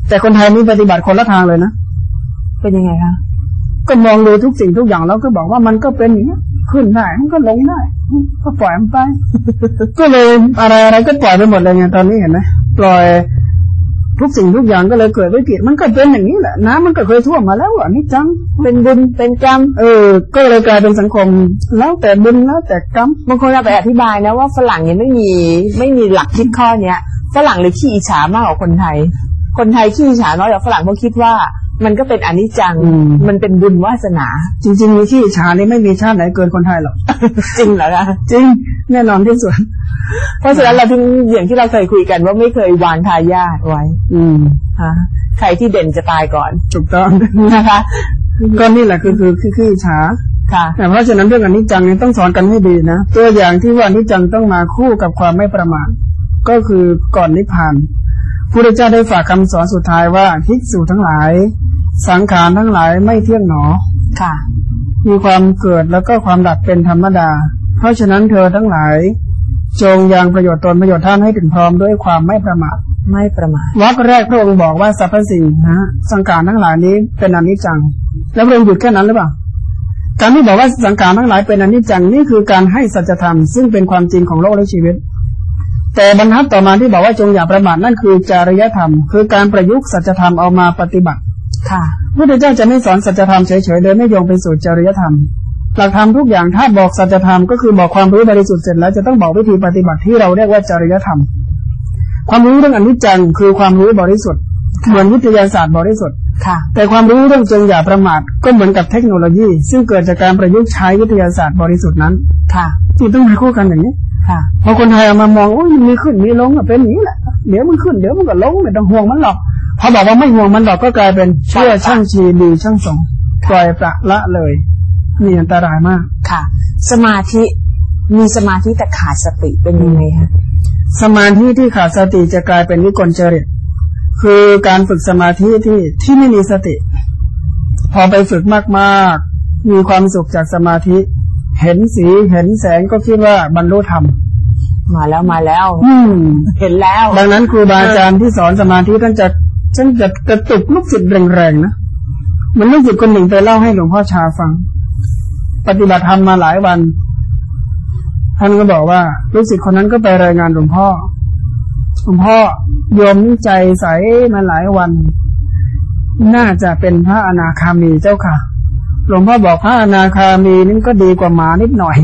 แต่คนไทยนี่ปฏิบัติคนละทางเลยนะเป็นยังไงคะก็มองดูทุกสิ่งทุกอย่างแล้วก็บอกว่ามันก็เป็นอย่างนี้ขึ้นได้มันก็ลงได้ก็ปล่อยมันไป ก็เลยอะไรอะไรก็ปล่อยไปหมดเลยไงตอนนี้เห็นไหมปล่อยทุกสิ่งทุกอย่างก็เลยเกิดวิกฤตมันก็เป็นอย่างนี้แหละน้ำมันก็เคยท่วมมาแล้วอ่ะนี่จังเป็นบุญเป็นกรรมเออก็เลยกลายเป็นสังคมแล้วแต่บุญแล้วแต่กรรมบางคนเอาไปอธิบายนะว่าฝรั่งเนี่ยไม่มีไม่มีหลักคิดข้อเนี้ยฝรั่งเลยขี้อิจฉามากกว่าคนไทยคนไทยขี้อิจฉาน้อยกว่าฝรั่งเพราะคิดว่ามันก็เป็นอนิจจังมันเป็นบุญวาสนาจริงๆมีขี้อิจฉานี่ไม่มีชาติไหนเกินคนไทยหรอกจริงเหรอคะจริงแน่นอนที่สุดเพราะฉะนั้นเราถึงอย่างที่เราเคยคุยกันว่าไม่เคยวางทายาทไว้อืมฮะใครที่เด่นจะตายก่อนถูกต้องนะคะก็นี่แหละคือคือขี้อิจฉาค่ะแต่เพราะฉะนั้นเรื่องอนิจจังนี่ต้องสอนกันให้ดีนะตัวอย่างที่ว่าอนิจจังต้องมาคู่กับความไม่ประมาทก็คือก่อนนิพพานพระพุทธเจ้าได้ฝากคำสอนสุดท้ายว่าภิกษุทั้งหลายสังขารทั้งหลายไม่เที่ยงหนอค่ะมีความเกิดแล้วก็ความดับเป็นธรรมดาเพราะฉะนั้นเธอทั้งหลายจงยังประโยชน์ตนประโยชน์ท่านให้ถึงพร้อมด้วยความไม่ประมาทไม่ประมาทวรรคแรกพระองค์บอกว่าสรรพสิ่งนะสังขารทั้งหลายนี้เป็นอนิจจังแล้วพระองค์หยุดแค่นั้นหรือเปล่าการที่บอกว่าสังขารทั้งหลายเป็นอนิจจังนี่คือการให้สัจธรรมซึ่งเป็นความจริงของโลกและชีวิตแต่บรรทัดต่อมาที่บอกว่าจงอย่าประมาทนั่นคือจริยธรรมคือการประยุกต์สัจธรรมเอามาปฏิบัติค่ะพระพุทธเจ้าจะไม่สอนสัจธรรมเฉยๆโดยไม่โยงไปสู่จริยธรรมหลักธรรมทุกอย่างถ้าบอกสัจธรรมก็คือบอกความรู้บริสุทธิ์เสร็จแล้วจะต้องบอกวิธีปฏิบัติที่เราเรียกว่าจริยธรรมความรู้เรื่องอนิจจังคือความรู้บริสุทธิ์เหมือนวิทยาศาสตร์บริสุทธิ์ค่ะแต่ความรู้เรื่องจงอย่าประมาทก็เหมือนกับเทคโนโลยีซึ่งเกิดจากการประยุกต์ใช้วิทยาศาสตร์บริสุทธิ์นั้นค่ะที่ต้องมาคู่กันอย่างนี้ค่ะพอคนไทยเอามามองโอ้ยมันมีขึ้นมีลงอ่ะเป็นอย่างนี้แหละเดี๋ยวมันขึ้นเดี๋ยวมันก็ลงไม่ต้องห่วงมันหรอกพอบอกว่าไม่ห่วงมันหรอกก็กลายเป็นเชื่อช่างชีดีช่างสงปล่อยประละเลยนี่อันตรายมากค่ะสมาธิมีสมาธิแต่ขาดสติเป็นยังไงคะสมาธิที่ขาดสติจะกลายเป็นวิกลจริตคือการฝึกสมาธิที่ที่ไม่มีสติพอไปฝึกมากๆมีความสุขจากสมาธิเห็นสีเห็นแสงก็คิดว่าบรรลุธรรมมาแล้วมาแล้วอืมเห็นแล้วดังนั้นครูบาอาจารย์ที่สอนสมาธิท่านจะท่านจะกระตุกลูกศิษย์แรงๆนะเหมือนลูกศิษย์คนหนึ่งไปเล่าให้หลวงพ่อชาฟังปฏิบัติธรรมมาหลายวันท่านก็บอกว่าลูกศิษย์คนนั้นก็ไปรายงานหลวงพ่อหลวงพ่อโยมใจใสมาหลายวันน่าจะเป็นพระอนาคามีเจ้าค่ะหลวงพ่อบอกพระอนาคามีนี่ก็ดีกว่าหมานิดหน่อ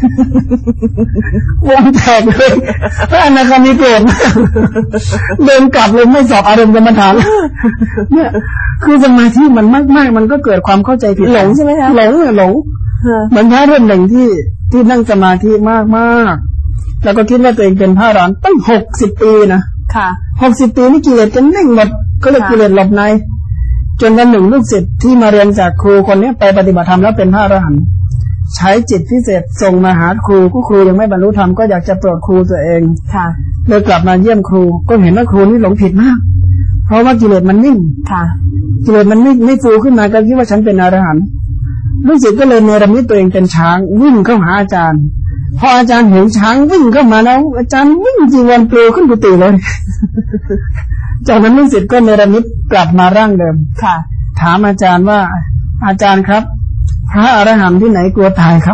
ยวงแตกเลยพระอนาคามีโกรธเดินกลับเลยไม่สอบอารมณ์กรรมฐานเนี่ยคือสมาธิมันมากๆมันก็เกิดความเข้าใจผิดหลงใช่ไหมคะหลงเนี่ยหลงเหมือนพระรูปหนึ่งที่ที่นั่งสมาธิมากๆแล้วก็คิดว่าตัวเองเป็นพระอรหันต์ตั้งหกสิบปีนะค่ะหกสิบปีนี่กิเลสจะนิ่งหมดก็เลยกิเลสหลบในจนวันหนึ่งลูกศิษย์ที่มาเรียนจากครูคนนี้ไปปฏิบัติธรรมแล้วเป็นพระอรหันต์ใช้จิตพิเศษส่งมาหาครูผู้ครูยังไม่บรรลุธรรมก็อยากจะโปรดครูตัวเองค่ะเลยกลับมาเยี่ยมครูก็เห็นว่าครูนี่หลงผิดมากเพราะว่ากิเลสมันนิ่งค่ะกิเลสมันไม่ไม่ฟูขึ้นมาก็คิดว่าฉันเป็นอรหันต์ลูกศิษย์ก็เลยเนรมิตตัวเองเป็นช้างวิ่งเข้าหาอาจารย์พออาจารย์เห็นช้างวิ่งเข้ามาแล้วอาจารย์วิ่งจีวรปลิวขึ้นกุฏิเลยจากนั้นลูกศิษย์ก็เนรมิตกลับมาร่างเดิมค่ะถามอาจารย์ว่าอาจารย์ครับพระอรหันต์ที่ไหนกลัวตายครับ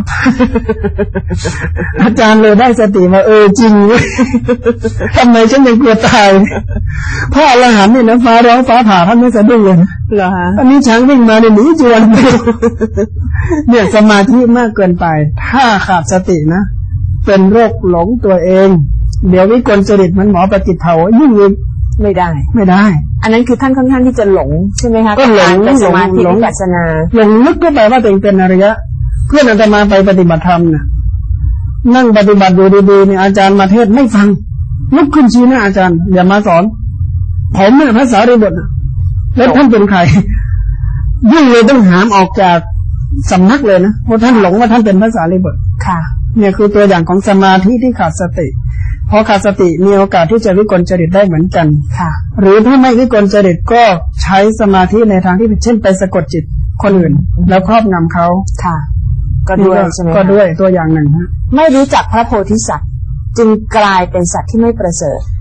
อาจารย์เลยได้สติมาเออจริงเว้ยทำไมฉันยังกลัวตายพระอรหันต์นี่นะฟ้าร้องฟ้าผ่าท่านไม่สะดุ้งเลยเหรอฮะอันนี้ช้างวิ่งมาเนี่ยหนีจวนเนี่ยสมาธิมากเกินไปถ้าขาดสตินะเป็นโรคหลงตัวเองเดี๋ยววิกลจริตมันหมอประจิตเผายิ่งยิ่งไม่ได้ไม่ได้อันนั้นคือท่านค่อนข้างที่จะหลงใช่ไหมคะก็หลงเป็นสมาธิวิปัสสนาหลงลึกเข้าไปว่าตัวเองเป็นอริยะเพื่อนอาตมาไปปฏิบัติธรรมน่ะนั่งปฏิบัติอยู่ดีๆเนี่ยอาจารย์มาเทศไม่ฟังลุกขึ้นชี้หน้าอาจารย์อย่ามาสอนผมเนี่ยพระสารีบุตรแล้วท่านเป็นใครยิ่งเลยต้องหามออกจากสำนักเลยนะเพราะท่านหลงว่าท่านเป็นพระสารีบุตรค่ะเนี่ยคือตัวอย่างของสมาธิที่ขาดสติพอขาดสติมีโอกาสที่จะวิกลจริตได้เหมือนกันค่ะหรือถ้าไม่วิกลจริตก็ใช้สมาธิในทางที่เช่นไปสะกดจิตคนอื่นแล้วครอบงำเขาค่ะก็ด้วยใช่ไหมก็ด้วยตัวอย่างหนึ่งฮะไม่รู้จักพระโพธิสัตว์จึงกลายเป็นสัตว์ที่ไม่ประเสริฐ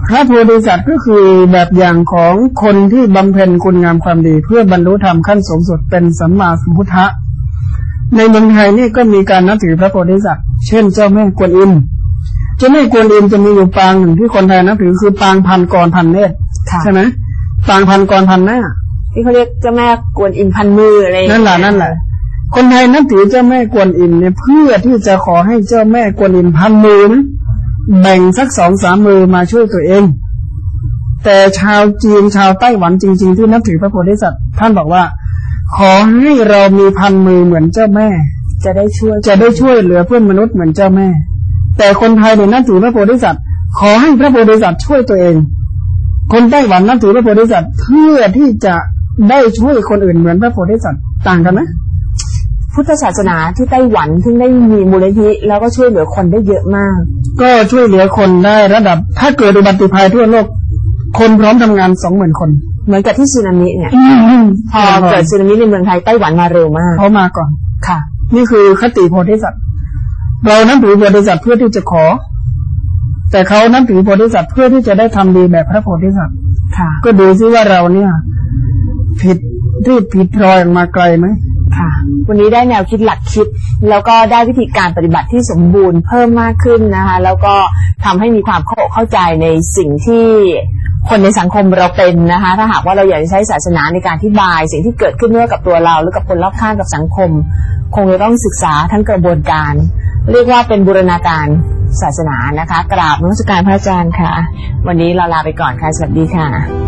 พระโพธิสัตว์ก็คือแบบอย่างของคนที่บำเพ็ญคุณงามความดีเพื่อบรรลุธรรมขั้นสูงสุดเป็นสัมมาสัมพุทธะในเมืองไทยนี่ก็มีการนับถือพระโพธิสัตว์เช่นเจ้าแม่กวนอิมเจ้าแม่กวนอิมจะมีอยู่ปางหนึ่งที่คนไทยนับถือคือปางพันกรพันเนตรใช่ไหมปางพันกรพันหน้าที่เขาเรียกเจ้าแม่กวนอิมพันมืออะไรนั่นแหละนั่นแหละคนไทยนับถือเจ้าแม่กวนอิมเนี่ยเพื่อที่จะขอให้เจ้าแม่กวนอิมพันมือนะแบ่งสักสองสามมือมาช่วยตัวเองแต่ชาวจีนชาวไต้หวันจริงๆที่นับถือพระโพธิสัตว์ท่านบอกว่าขอให้เรามีพันมือเหมือนเจ้าแม่จะได้ช่วยจะได้ช่วยเหลือเพื่อนมนุษย์เหมือนเจ้าแม่แต่คนไทยเนี่ยนับถือพระโพธิสัตว์ขอให้พระโพธิสัตว์ช่วยตัวเองคนไต้หวันนับถือพระโพธิสัตว์เพื่อที่จะได้ช่วยคนอื่นเหมือนพระโพธิสัตว์ต่างกันไหมพุทธศาสนาที่ไต้หวันถึงได้มีมูลนิธิแล้วก็ช่วยเหลือคนได้เยอะมากก็ช่วยเหลือคนได้ระดับถ้าเกิดอุบัติภัยทั่วโลกคนพร้อมทำงานสองหมื่นคนเหมือนกับที่สึนามิเนี่ยพอเกิดสึนามิในเมืองไทยไต้หวันมาเร็วมากเขามาก่อนค่ะนี่คือคติโพธิสัตว์เรานับถือโพธิสัตว์เพื่อที่จะขอแต่เขานับถือโพธิสัตว์เพื่อที่จะได้ทำดีแบบพระโพธิสัตว์ค่ะก็ดูซิว่าเราเนี่ยผิดที่ผิดพลอยออกมาไกลไหมค่ะวันนี้ได้แนวคิดหลักคิดแล้วก็ได้วิธีการปฏิบัติที่สมบูรณ์เพิ่มมากขึ้นนะคะแล้วก็ทำให้มีความเข้าเข้าใจในสิ่งที่คนในสังคมเราเป็นนะคะถ้าหากว่าเราอยากจะใช้ศาสนาในการอธิบายสิ่งที่เกิดขึ้นไม่ว่ากับตัวเราหรือกับคนรอบข้างกับสังคมคงจะต้องศึกษาทั้งกระบวนการเรียกว่าเป็นบูรณาการศาสนานะคะกราบนมัสการพระอาจารย์ค่ะวันนี้เราลาไปก่อนค่ะสวัสดีค่ะ